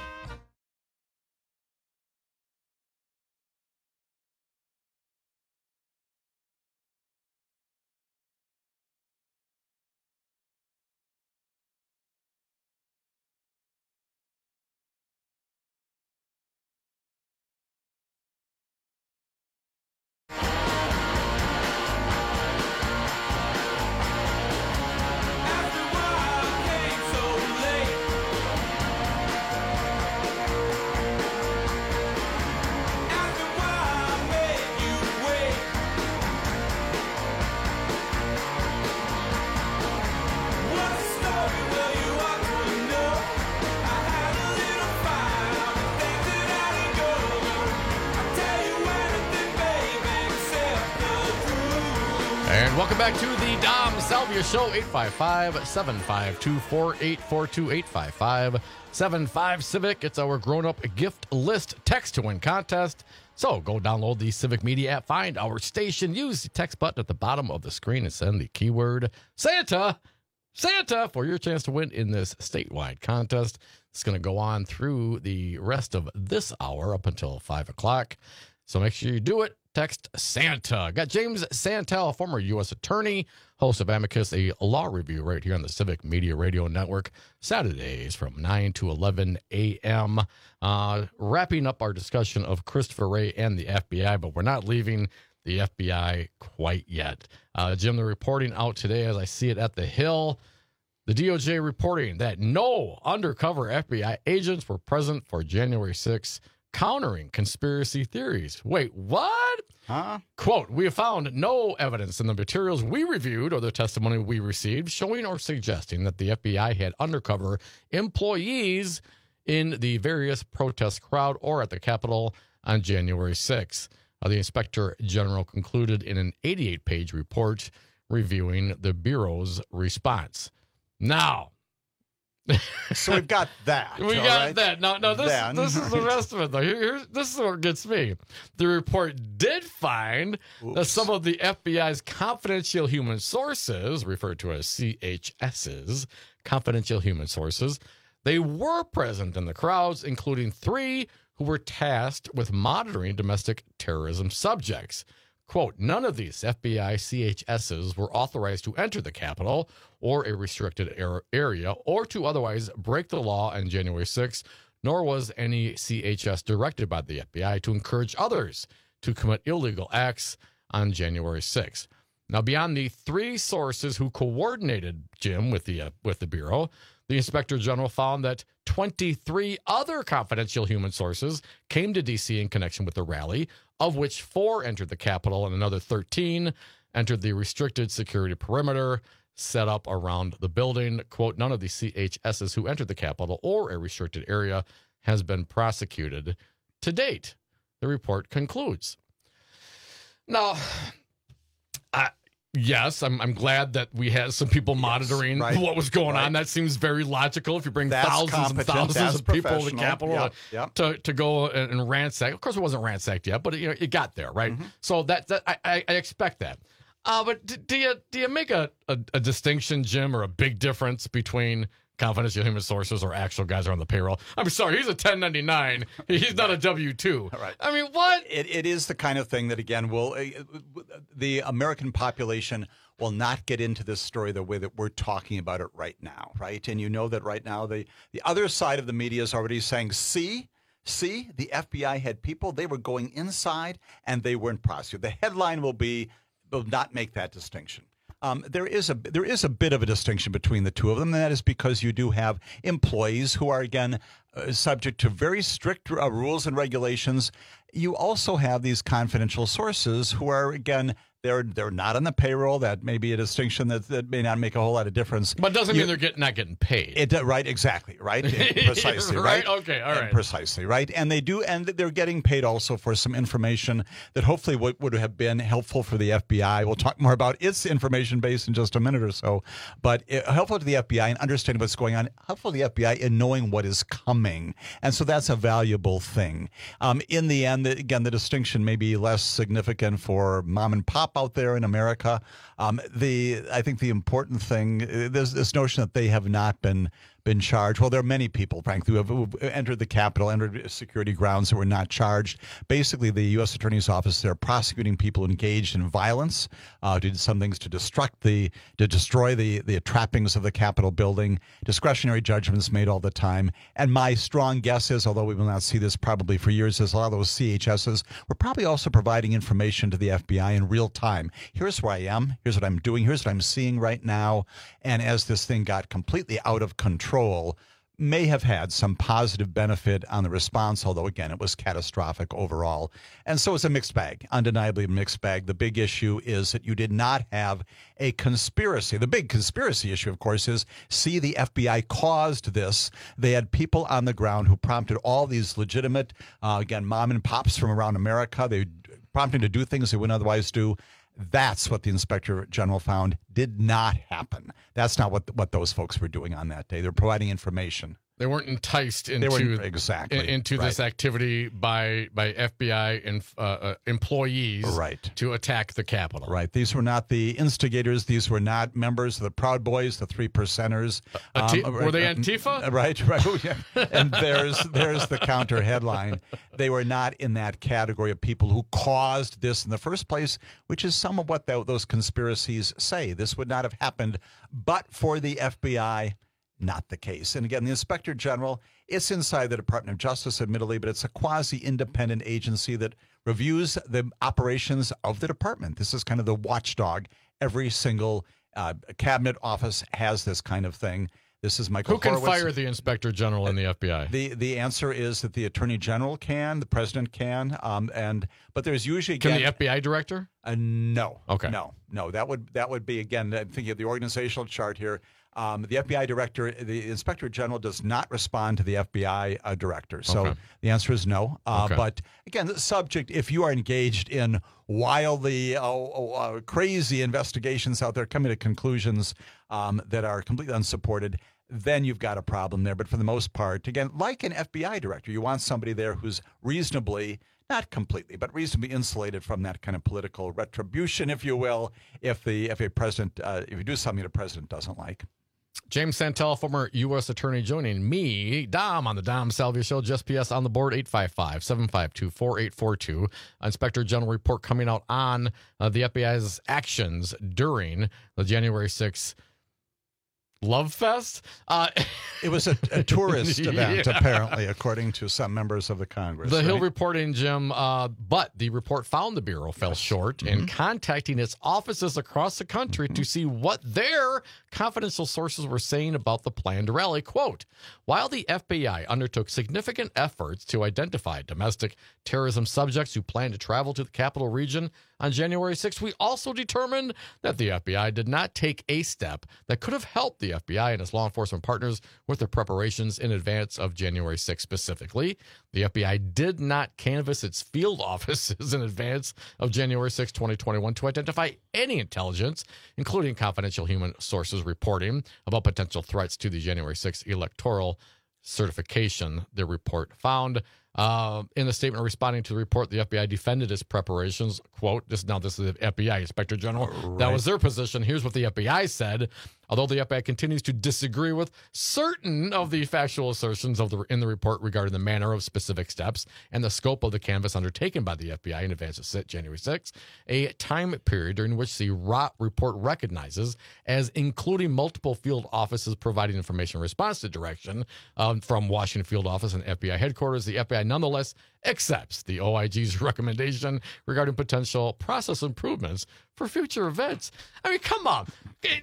And welcome back to the Dom Salvia Show. Eight five five, seven five two, four eight four two. Eight five five, seven five Civic. It's our grown-up gift list text to win contest. So go download the Civic Media app, find our station, use the text button at the bottom of the screen, and send the keyword Santa, Santa, for your chance to win in this statewide contest. It's going to go on through the rest of this hour up until five o'clock. So make sure you do it. Text Santa. Got James Santel, former U S attorney, host of Amicus, a law review right here on the Civic Media Radio Network, Saturdays from nine to eleven a.m. Uh, wrapping up our discussion of Christopher Wray and the F B I, but we're not leaving the F B I quite yet. Uh, Jim, the reporting out today, as I see it at the Hill, the D O J reporting that no undercover F B I agents were present for January sixth, countering conspiracy theories. Wait, what? Huh? Quote, we have found no evidence in the materials we reviewed or the testimony we received showing or suggesting that the F B I had undercover employees in the various protest crowd or at the Capitol on January sixth. Uh, the Inspector General concluded in an eighty-eight page report reviewing the Bureau's response. Now, so we've got that. We got right? that. Now, now this, then, this is the right. rest of it, though. Here, here's, this is what gets me. The report did find Oops. that some of the F B I's confidential human sources, referred to as C H S's, confidential human sources, they were present in the crowds, including three who were tasked with monitoring domestic terrorism subjects. Quote, none of these F B I C H S's were authorized to enter the Capitol or a restricted area or to otherwise break the law on January sixth, nor was any C H S directed by the F B I to encourage others to commit illegal acts on January sixth. Now, beyond the three sources who coordinated, Jim, with the uh, with the Bureau, the Inspector General found that twenty-three other confidential human sources came to D C in connection with the rally, of which four entered the Capitol and another thirteen entered the restricted security perimeter set up around the building. Quote, none of the C H S's who entered the Capitol or a restricted area has been prosecuted to date, the report concludes. Now, I, yes, I'm I'm glad that we had some people yes, monitoring right, what was going right. on. That seems very logical. If you bring That's thousands and thousands of people to the Capitol yep, yep. to, to go and, and ransack. Of course, it wasn't ransacked yet, but it, you know, it got there, right? Mm-hmm. So that, that I, I expect that. Uh, but do, do you do you make a, a, a distinction, Jim, or a big difference between confidential human sources or actual guys who are on the payroll? I'm sorry, he's a ten ninety-nine. He's not a W two. Right. I mean, what? It, it is the kind of thing that, again, will uh, the American population will not get into this story the way that we're talking about it right now, right? And you know that right now the, the other side of the media is already saying, see, see, the F B I had people, they were going inside and they weren't prosecuted. The headline will be, will not make that distinction. Um, there is a there is a bit of a distinction between the two of them, and that is because you do have employees who are, again, uh, subject to very strict uh, rules and regulations. You also have these confidential sources who are, again, they're they're not on the payroll. That may be a distinction that, that may not make a whole lot of difference. But doesn't you, mean they're get, not getting paid. It right, exactly, right, precisely, right? right. Okay, all right, and precisely, right. And they do, and they're getting paid also for some information that hopefully would, would have been helpful for the F B I. We'll talk more about its information base in just a minute or so. But it, helpful to the F B I in understanding what's going on. Helpful to the F B I in knowing what is coming, and so that's a valuable thing. Um, in the end, again, the distinction may be less significant for mom and pop out there in America. Um, the I think the important thing, there's this notion that they have not been been charged. Well, there are many people, frankly, who have, who have entered the Capitol, entered security grounds that were not charged. Basically, the U S Attorney's Office, they're prosecuting people engaged in violence, uh, did some things to destruct the, to destroy the, the trappings of the Capitol building, discretionary judgments made all the time. And my strong guess is, although we will not see this probably for years, is a lot of those C H Ss were probably also providing information to the F B I in real time. Here's where I am. Here's what I'm doing. Here's what I'm seeing right now. And as this thing got completely out of control, may have had some positive benefit on the response, although, again, it was catastrophic overall. And so it's a mixed bag, undeniably a mixed bag. The big issue is that you did not have a conspiracy. The big conspiracy issue, of course, is, see, the F B I caused this. They had people on the ground who prompted all these legitimate, uh, again, mom and pops from around America. They prompted to do things they wouldn't otherwise do. That's what the Inspector General found did not happen. That's not what what those folks were doing on that day. They're providing information. They weren't enticed into they were, exactly in, into right. this activity by by F B I and uh, uh, employees right. to attack the Capitol. Right. These were not the instigators. These were not members of the Proud Boys, the Three Percenters. Uh, um, were right, they uh, Antifa? Right. Right. And there's there's the counter headline. They were not in that category of people who caused this in the first place, which is some of what the, those conspiracies say. This would not have happened but for the F B I. Not the case. And again, the Inspector General, it's inside the Department of Justice, admittedly, but it's a quasi-independent agency that reviews the operations of the department. This is kind of the watchdog. Every single uh, cabinet office has this kind of thing. This is Michael Who can Horowitz. fire the Inspector General in the F B I? The the answer is that the Attorney General can, the President can, um, and but there's usually Can again, the F B I director? Uh, no. Okay. No. No. That would that would be again. I'm thinking of the organizational chart here. Um, the F B I director, the Inspector General, does not respond to the F B I uh, director. So Okay. the answer is no. Uh, Okay. But again, the subject, if you are engaged in wildly uh, uh, crazy investigations out there, coming to conclusions um, that are completely unsupported, then you've got a problem there. But for the most part, again, like an F B I director, you want somebody there who's reasonably, not completely, but reasonably insulated from that kind of political retribution, if you will, if the if a president, uh, if you do something the president doesn't like. James Santel, former U S Attorney, joining me, Dom, on the Dom Salvia Show. Just P S on the board, eight five five, seven five two, four eight four two. Inspector General report coming out on uh, the F B I's actions during the January sixth Love Fest? Uh, it was a, a tourist event, yeah. apparently, according to some members of the Congress. The right? Hill reporting, Jim, uh, but the report found the Bureau fell yes. short mm-hmm. in contacting its offices across the country mm-hmm. to see what their confidential sources were saying about the planned rally. Quote, while the F B I undertook significant efforts to identify domestic terrorism subjects who planned to travel to the capital region on January sixth, we also determined that the F B I did not take a step that could have helped the F B I and its law enforcement partners with their preparations in advance of January sixth specifically. The F B I did not canvass its field offices in advance of January sixth, twenty twenty-one to identify any intelligence, including confidential human sources reporting about potential threats to the January sixth electoral certification, the report found. Uh, in the statement responding to the report, the F B I defended its preparations. Quote, this now this is the F B I Inspector General. Right. That was their position. Here's what the F B I said. Although the F B I continues to disagree with certain of the factual assertions of the in the report regarding the manner of specific steps and the scope of the canvass undertaken by the F B I in advance of January sixth, a time period during which the report recognizes as including multiple field offices providing information in response to direction um, from Washington field office and F B I headquarters, the F B I nonetheless accepts the O I G's recommendation regarding potential process improvements for future events. I mean, come on.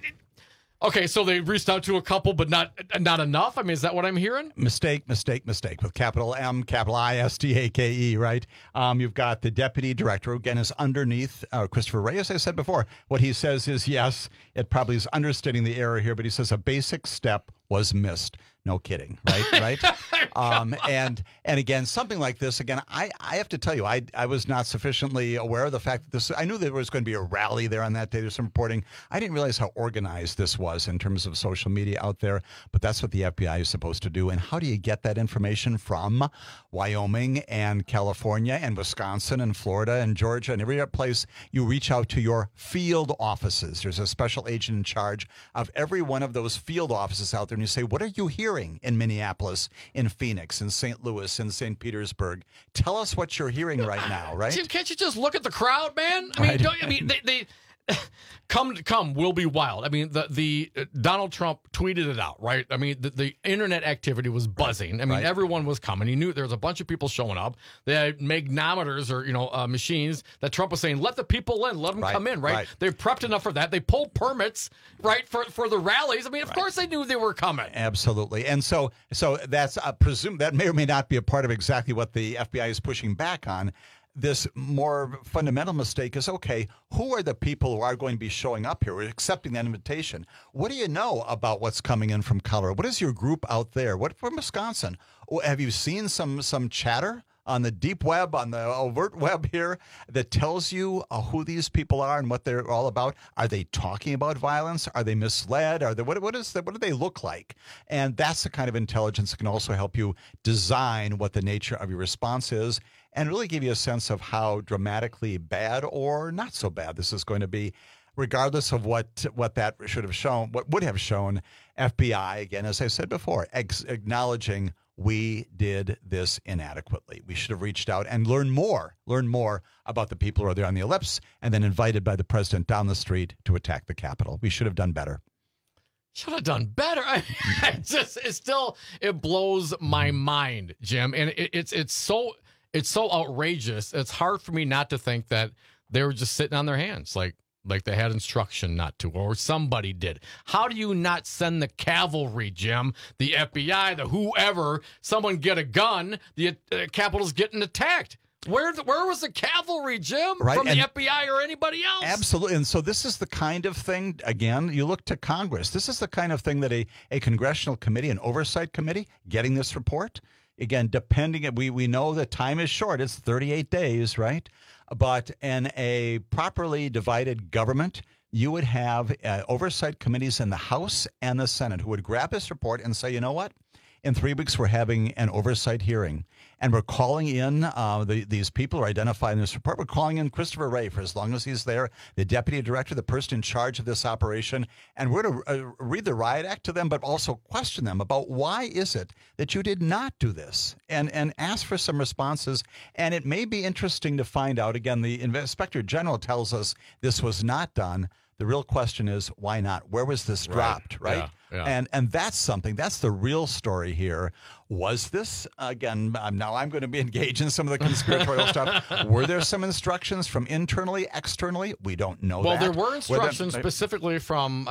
Okay, so they reached out to a couple, but not not enough? I mean, is that what I'm hearing? Mistake, mistake, mistake with capital M, capital I, S T A K E, right? Um, you've got the deputy director, who again is underneath uh, Christopher Wray. As I said before, what he says is, yes, it probably is understating the error here, but he says a basic step was missed. No kidding, right? Right? um, and and again, something like this, again, I, I have to tell you, I I was not sufficiently aware of the fact that this, I knew there was going to be a rally there on that day. There's some reporting. I didn't realize how organized this was in terms of social media out there, but that's what the F B I is supposed to do. And how do you get that information from Wyoming and California and Wisconsin and Florida and Georgia and every other place? You reach out to your field offices. There's a special agent in charge of every one of those field offices out there, and you say, what are you hearing in Minneapolis, in Phoenix, in Saint Louis, in Saint Petersburg? Tell us what you're hearing right now, right? Jim, can't you just look at the crowd, man? I mean, Right. don't, I mean, they, they come, come, will be wild. I mean, the the uh, Donald Trump tweeted it out, right? I mean, the, the internet activity was buzzing. I mean, Right. everyone was coming. He knew there was a bunch of people showing up. They had magnometers or you know uh, machines that Trump was saying, "Let the people in, let them Right, come in." Right? right. They prepped enough for that. They pulled permits, right, for for the rallies. I mean, of course they knew they were coming. Absolutely. And so so that's uh, presume that may or may not be a part of exactly what the F B I is pushing back on. This more fundamental mistake is, okay, who are the people who are going to be showing up here? We're accepting that invitation. What do you know about what's coming in from Colorado? What is your group out there? What from Wisconsin? Oh, have you seen some some chatter on the deep web, on the overt web here, that tells you uh, who these people are and what they're all about? Are they talking about violence? Are they misled? Are they what? What is the, what do they look like? And that's the kind of intelligence that can also help you design what the nature of your response is, and really give you a sense of how dramatically bad or not so bad this is going to be, regardless of what what that should have shown, what would have shown. F B I, again, as I said before, ex- acknowledging we did this inadequately. We should have reached out and learned more, learn more about the people who are there on the ellipse, and then invited by the president down the street to attack the Capitol. We should have done better. Should have done better. I, I just, it still, it blows my mind, Jim, and it, it's it's so it's so outrageous. It's hard for me not to think that they were just sitting on their hands, like like they had instruction not to, or somebody did. How do you not send the cavalry, Jim, the F B I, the whoever, someone get a gun? The uh, Capitol's getting attacked. Where where was the cavalry, Jim, Right, from and- the F B I or anybody else? Absolutely. And so this is the kind of thing, again, you look to Congress. This is the kind of thing that a, a congressional committee, an oversight committee, getting this report, again, depending, we, we know that time is short. It's thirty-eight days, right? But in a properly divided government, you would have uh, oversight committees in the House and the Senate who would grab this report and say, you know what? In three weeks, we're having an oversight hearing, and we're calling in uh, the, these people who are identified in this report. We're calling in Christopher Wray for as long as he's there, the deputy director, the person in charge of this operation, and we're going to uh, read the riot act to them, but also question them about why is it that you did not do this, and, and ask for some responses. And it may be interesting to find out, again, the Inspector General tells us this was not done. The real question is, why not? Where was this dropped, right? Yeah, yeah. And and that's something, that's the real story here. Was this, again, um, now I'm going to be engaged in some of the conspiratorial stuff. Were there some instructions from internally, externally? We don't know well, that. there were instructions Were there- specifically from uh,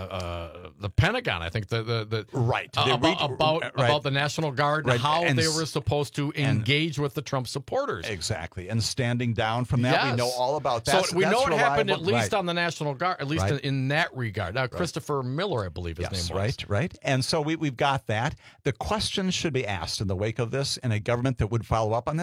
uh, the Pentagon, I think, the, the, the Right. uh, They about, read- about, right. about the National Guard Right. and how And they s- were supposed to engage with the Trump supporters. Exactly. And standing down from that, we Yes. know all about that. So we know it happened at reliable- least right. on the National Guard, at least Right. in, in that regard. Now, Christopher Miller, I believe his Yes, name was. right, right. And so we, we've got that. The questions should be asked in the wake of this in a government that would follow up on this.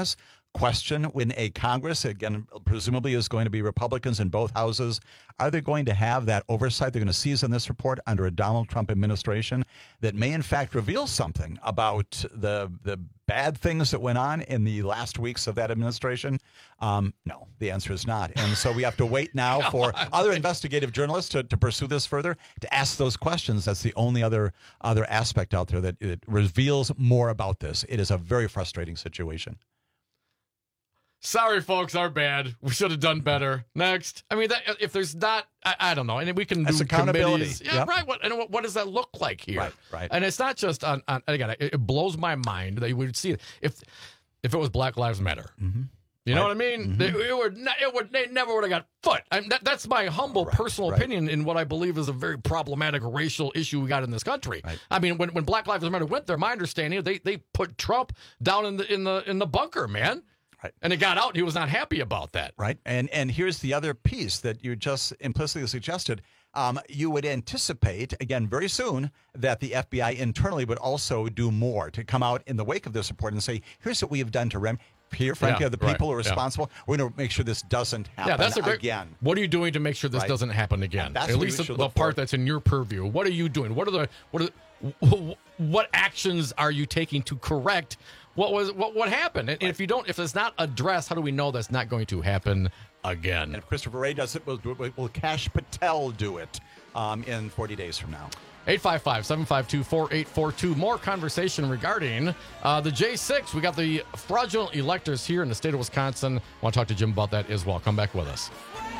question when a Congress, again, presumably is going to be Republicans in both houses, are they going to have that oversight? They're going to seize on this report under a Donald Trump administration that may, in fact, reveal something about the the bad things that went on in the last weeks of that administration? Um, no, the answer is not. And so we have to wait now for other investigative journalists to, to pursue this further, to ask those questions. That's the only other other aspect out there that it reveals more about this. It is a very frustrating situation. Sorry, folks, our bad. We should have done better. Next. I mean, that, if there's not, I, I don't know. And we can That's do accountability. committees. Yeah, Yep. right. What, and what, what does that look like here? Right, right. And it's not just on, on again, it, it blows my mind that you would see it. If, if it was Black Lives Matter. Mm-hmm. You know Right. what I mean? Mhm. They, it would, not, it would, they never would have got foot. I mean, that, that's my humble Right, personal right. opinion in what I believe is a very problematic racial issue we got in this country. Right. I mean, when, when Black Lives Matter went there, my understanding they they put Trump down in the in the in the bunker, man. Right. And it got out. And he was not happy about that. Right. And and here's the other piece that you just implicitly suggested. Um, you would anticipate, again, very soon, that the F B I internally would also do more to come out in the wake of this report and say, here's what we have done to rem. Here, frankly, Yeah, are the people right, who are yeah. responsible. We're going to make sure this doesn't happen Yeah, that's a great, again. What are you doing to make sure this Right. doesn't happen again? That's At what least we the, should the look part for. that's in your purview. What are you doing? What are the what are what actions are you taking to correct what was what what happened? And if you don't, if it's not addressed, how do we know that's not going to happen again? And if Christopher Wray does it, will, will, will Kash Patel do it um, in forty days from now? eight five five, seven five two, four eight four two. More conversation regarding uh, the J six. We got the fraudulent electors here in the state of Wisconsin. I want to talk to Jim about that as well. Come back with us.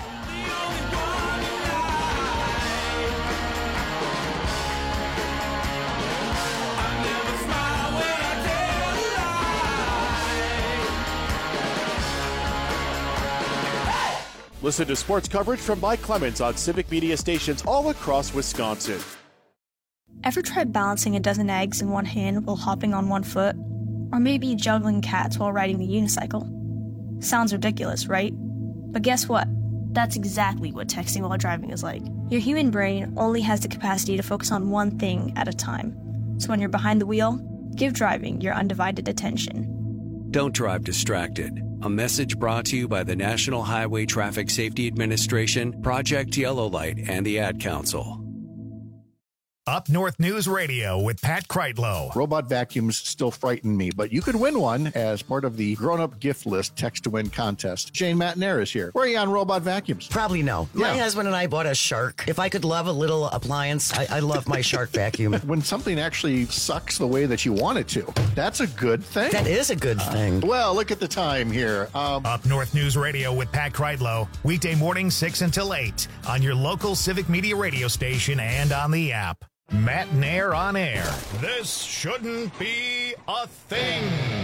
Listen to sports coverage from Mike Clemens on Civic Media stations all across Wisconsin. Ever tried balancing a dozen eggs in one hand while hopping on one foot? Or maybe juggling cats while riding the unicycle? Sounds ridiculous, right? But guess what? That's exactly what texting while driving is like. Your human brain only has the capacity to focus on one thing at a time. So when you're behind the wheel, give driving your undivided attention. Don't drive distracted. A message brought to you by the National Highway Traffic Safety Administration, Project Yellow Light, and the Ad Council. Up North News Radio with Pat Kreitlow. Robot vacuums still frighten me, but you could win one as part of the grown-up gift list text to win contest. Shane Matnair is here. Where are you on robot vacuums? Probably no. My Yeah. husband and I bought a Shark. If I could love a little appliance, I, I love my Shark vacuum. When something actually sucks the way that you want it to, that's a good thing. That is a good thing. Uh, well, look at the time here. Um, Up North News Radio with Pat Kreitlow. Weekday morning six until eight on your local Civic Media radio station and on the app. Matt Nair on air. This shouldn't be a thing.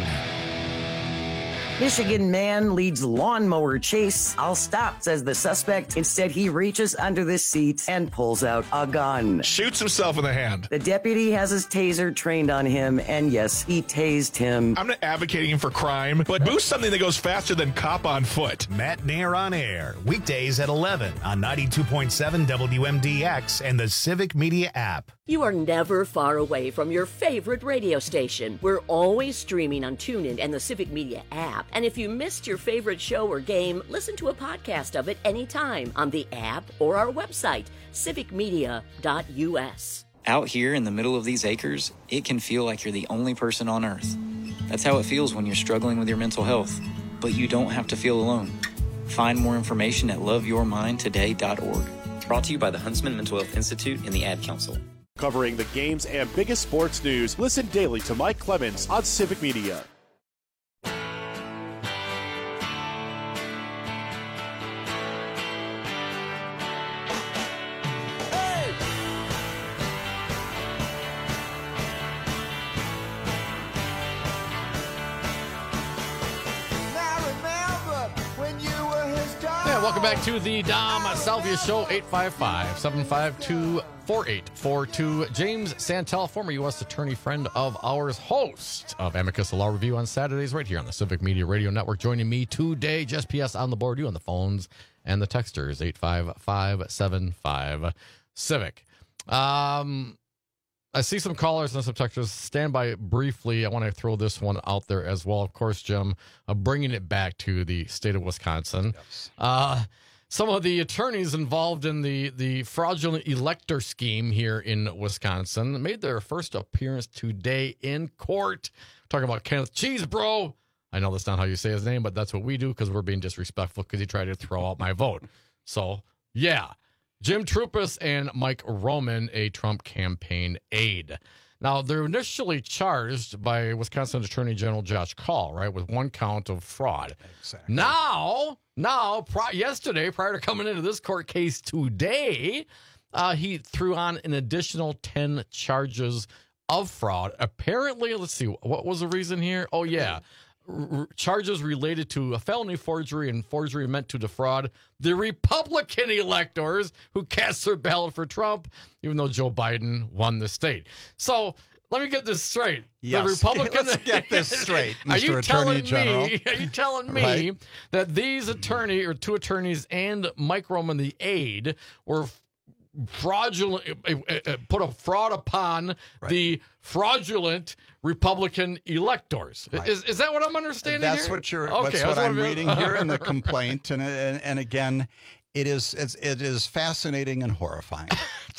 Michigan man leads lawnmower chase. I'll stop, says the suspect. Instead, he reaches under the seat and pulls out a gun. Shoots himself in the hand. The deputy has his taser trained on him, and yes, he tased him. I'm not advocating for crime, but boost something that goes faster than cop on foot. Matt Nair on air. Weekdays at eleven on ninety-two point seven W M D X and the Civic Media app. You are never far away from your favorite radio station. We're always streaming on TuneIn and the Civic Media app. And if you missed your favorite show or game, listen to a podcast of it anytime on the app or our website, civic media dot U S. Out here in the middle of these acres, it can feel like you're the only person on Earth. That's how it feels when you're struggling with your mental health. But you don't have to feel alone. Find more information at love your mind today dot org. Brought to you by the Huntsman Mental Health Institute and the Ad Council. Covering the games and biggest sports news, listen daily to Mike Clemens on Civic Media. Yeah, welcome back to the Dom Salvia Show, eight five five, seven five two, four eight four two. James Santel, former U S attorney, friend of ours, host of Amicus Law Review on Saturdays right here on the Civic Media Radio Network, joining me today. Just P S on the board, you on the phones and the texters, eight five five, seven five, Civic. Um, I see some callers and some texters. Stand by briefly. I want to throw this one out there as well. Of course, Jim, uh, bringing it back to the state of Wisconsin. Yes. Uh, some of the attorneys involved in the, the fraudulent elector scheme here in Wisconsin made their first appearance today in court. Talking about Kenneth Cheesebro. I know that's not how you say his name, but that's what we do because we're being disrespectful because he tried to throw out my vote. So, yeah. Jim Troupis and Mike Roman, a Trump campaign aide. Now, they're initially charged by Wisconsin Attorney General Josh Kaul, right, with one count of fraud. Exactly. Now, now, pri- yesterday, prior to coming into this court case today, uh, he threw on an additional ten charges of fraud. Apparently, let's see, what was the reason here? Oh, yeah. R- charges related to a felony forgery and forgery meant to defraud the Republican electors who cast their ballot for Trump, even though Joe Biden won the state. So let me get this straight. Yes. The Republican. Let's get this straight, Are Mister you Attorney telling General. me? Are you telling me Right. that these attorney or two attorneys and Mike Roman, the aide, were fraudulent, uh, uh, put a fraud upon right. the fraudulent Republican electors? Right. Is is that what I'm understanding? That's here? what you're. Okay, that's what I'm be, reading here in the complaint, and and, and again, it is it's, it is fascinating and horrifying.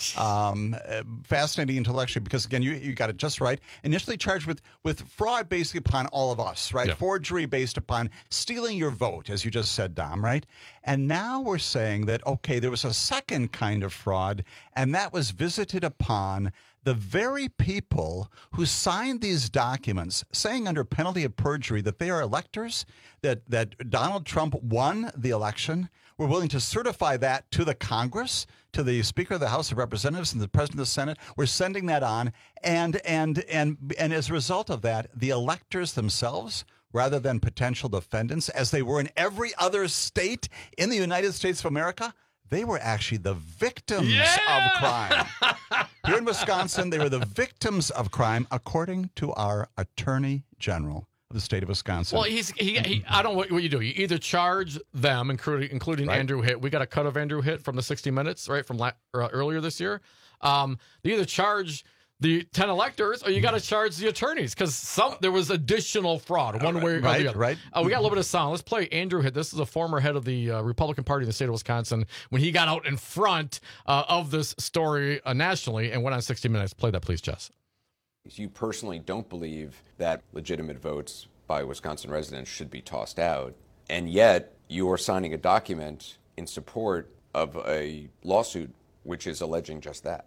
um, uh, fascinating intellectually because again, you you got it just right. Initially charged with with fraud, basically upon all of us, right? Yeah. Forgery based upon stealing your vote, as you just said, Dom, right? And now we're saying that okay, there was a second kind of fraud, and that was visited upon the very people who signed these documents saying under penalty of perjury that they are electors, that, that Donald Trump won the election. We're willing to certify that to the Congress, to the Speaker of the House of Representatives and the President of the Senate. We're sending that on. And, and, and, and as a result of that, the electors themselves, rather than potential defendants, as they were in every other state in the United States of America, they were actually the victims yeah! of crime. Here in Wisconsin, they were the victims of crime, according to our Attorney General of the state of Wisconsin. Well, he's he. he I don't know what, what you do. You either charge them, including including right. Andrew Hitt. We got a cut of Andrew Hitt from the sixty minutes, right, from la- uh, earlier this year. Um, they either charge the ten electors, or you got to charge the attorneys because some there was additional fraud one way or right, the other. Right, uh, we got a little bit of sound. Let's play Andrew Hitt. This is a former head of the uh, Republican Party in the state of Wisconsin when he got out in front uh, of this story uh, nationally and went on sixty minutes. Play that, please, Jess. You personally don't believe that legitimate votes by Wisconsin residents should be tossed out, and yet you are signing a document in support of a lawsuit which is alleging just that.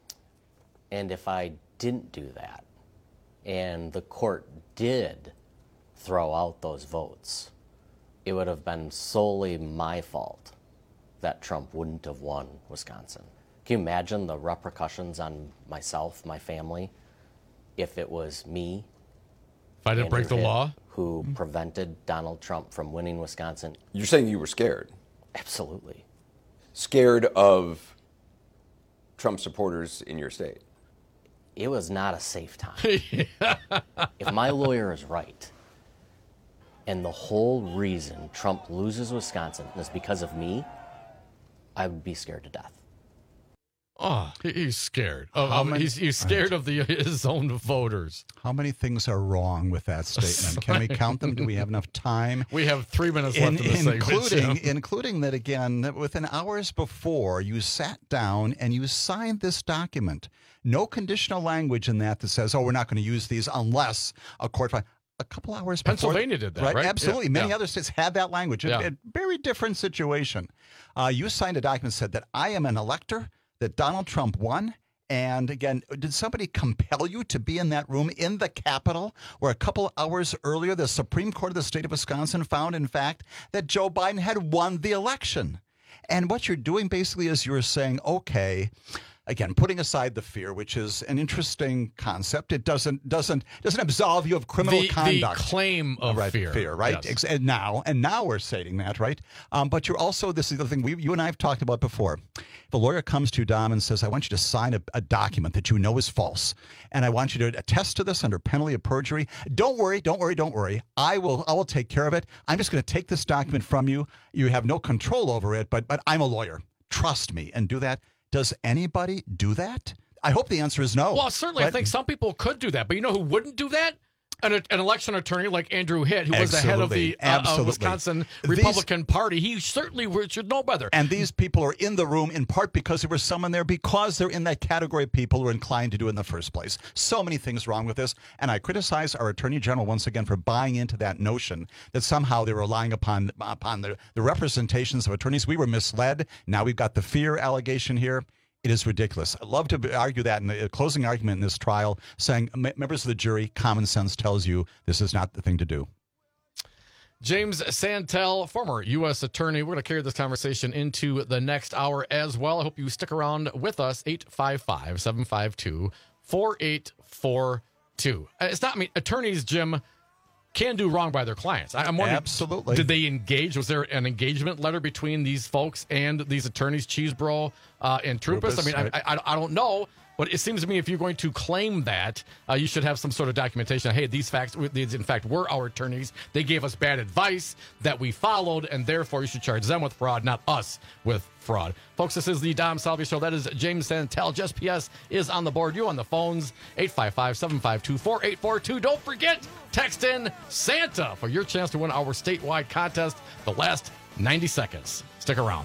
And if I didn't do that, and the court did throw out those votes, it would have been solely my fault that Trump wouldn't have won Wisconsin. Can you imagine the repercussions on myself, my family, if it was me, if I didn't break the law, who prevented Donald Trump from winning Wisconsin? You're saying you were scared? Absolutely. Scared of Trump supporters in your state? It was not a safe time. If my lawyer is right, and the whole reason Trump loses Wisconsin is because of me, I would be scared to death. Oh, he's scared. Oh, many, he's, he's scared right. of the his own voters. How many things are wrong with that statement? Can we count them? Do we have enough time? We have three minutes left in, in the segment. Including, including that, again, within hours before, you sat down and you signed this document. No conditional language in that that says, oh, we're not going to use these unless a court... A couple hours before. Pennsylvania did that, right? right? Absolutely. Yeah. Many yeah. other states had that language. Yeah. A, a very different situation. Uh, you signed a document that said that I am an elector, that Donald Trump won. And again, did somebody compel you to be in that room in the Capitol where a couple hours earlier, the Supreme Court of the state of Wisconsin found, in fact, that Joe Biden had won the election? And what you're doing basically is you're saying, okay, again, putting aside the fear, which is an interesting concept, it doesn't doesn't doesn't absolve you of criminal the, conduct. The claim of right, fear, fear, right? Yes. And now, and now we're saying that, right? Um, but you're also, this is the thing we, you and I have talked about before. If a lawyer comes to you, Dom, and says, "I want you to sign a, a document that you know is false, and I want you to attest to this under penalty of perjury," don't worry, don't worry, don't worry. I will, I will take care of it. I'm just going to take this document from you. You have no control over it, but but I'm a lawyer. Trust me, and do that. Does anybody do that? I hope the answer is no. Well, certainly, But- I think some people could do that. But you know who wouldn't do that? An, an election attorney like Andrew Hitt, who was the head of the uh, Absolutely. uh, Wisconsin These- Republican Party. He certainly would- should know better. And these people are in the room in part because there was someone there, because they're in that category of people who are inclined to do it in the first place. So many things wrong with this. And I criticize our Attorney General once again for buying into that notion that somehow they were relying upon upon the, the representations of attorneys. We were misled. Now we've got the fear allegation here. It is ridiculous. I'd love to argue that in the closing argument in this trial, saying, members of the jury, common sense tells you this is not the thing to do. James Santel, former U S attorney. We're going to carry this conversation into the next hour as well. I hope you stick around with us. eight five five, seven five two, four eight four two. It's not, I mean, attorneys, Jim, can do wrong by their clients. I'm wondering, Absolutely. Did they engage? Was there an engagement letter between these folks and these attorneys, Cheesebro uh, and Trupus? I mean, right. I, I, I don't know. But it seems to me if you're going to claim that, uh, you should have some sort of documentation. Hey, these facts, these in fact were our attorneys. They gave us bad advice that we followed, and therefore you should charge them with fraud, not us with fraud. Folks, this is the Dom Salvi Show. That is James Santel. Just P S is on the board. You on the phones, eight five five, seven five two, four eight four two. Don't forget, text in Santa for your chance to win our statewide contest the last ninety seconds. Stick around.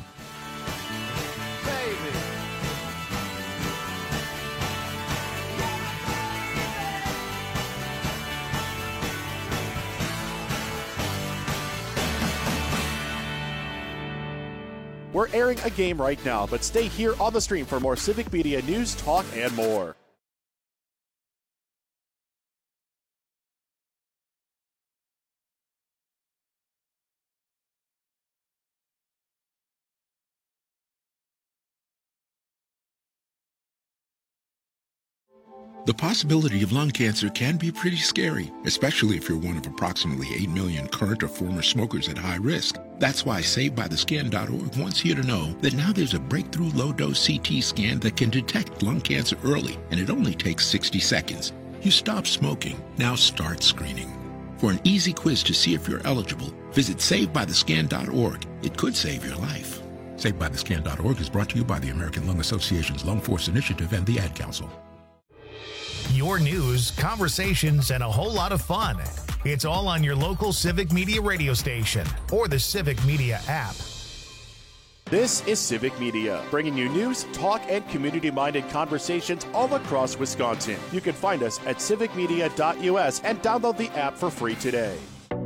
We're airing a game right now, but stay here on the stream for more Civic Media news, talk, and more. The possibility of lung cancer can be pretty scary, especially if you're one of approximately eight million current or former smokers at high risk. That's why Saved By The Skin dot org wants you to know that now there's a breakthrough low-dose C T scan that can detect lung cancer early, and it only takes sixty seconds. You stop smoking, now start screening. For an easy quiz to see if you're eligible, visit Saved By The Skin dot org. It could save your life. Saved By The Skin dot org is brought to you by the American Lung Association's Lung Force Initiative and the Ad Council. Your news, conversations, and a whole lot of fun. It's all on your local Civic Media radio station or the Civic Media app. This is Civic Media, bringing you news, talk, and community-minded conversations all across Wisconsin. You can find us at civic media dot U S and download the app for free today.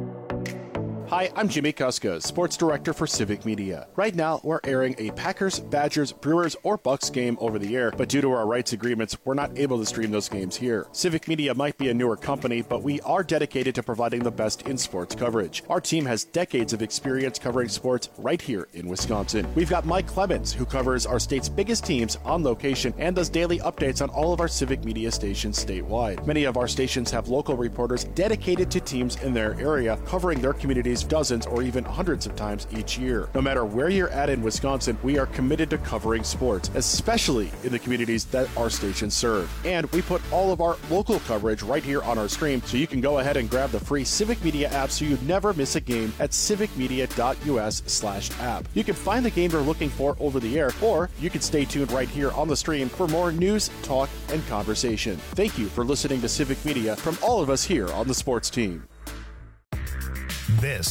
Hi, I'm Jimmy Kuska, Sports Director for Civic Media. Right now, we're airing a Packers, Badgers, Brewers, or Bucks game over the air, but due to our rights agreements, we're not able to stream those games here. Civic Media might be a newer company, but we are dedicated to providing the best in sports coverage. Our team has decades of experience covering sports right here in Wisconsin. We've got Mike Clemens, who covers our state's biggest teams on location and does daily updates on all of our Civic Media stations statewide. Many of our stations have local reporters dedicated to teams in their area, covering their communities dozens or even hundreds of times each year. No matter where you're at in Wisconsin, we are committed to covering sports, especially in the communities that our stations serve. And we put all of our local coverage right here on our stream, so you can go ahead and grab the free Civic Media app so you never miss a game at civic media dot U S slash app. You can find the game you're looking for over the air, or you can stay tuned right here on the stream for more news, talk, and conversation. Thank you for listening to Civic Media from all of us here on the sports team. This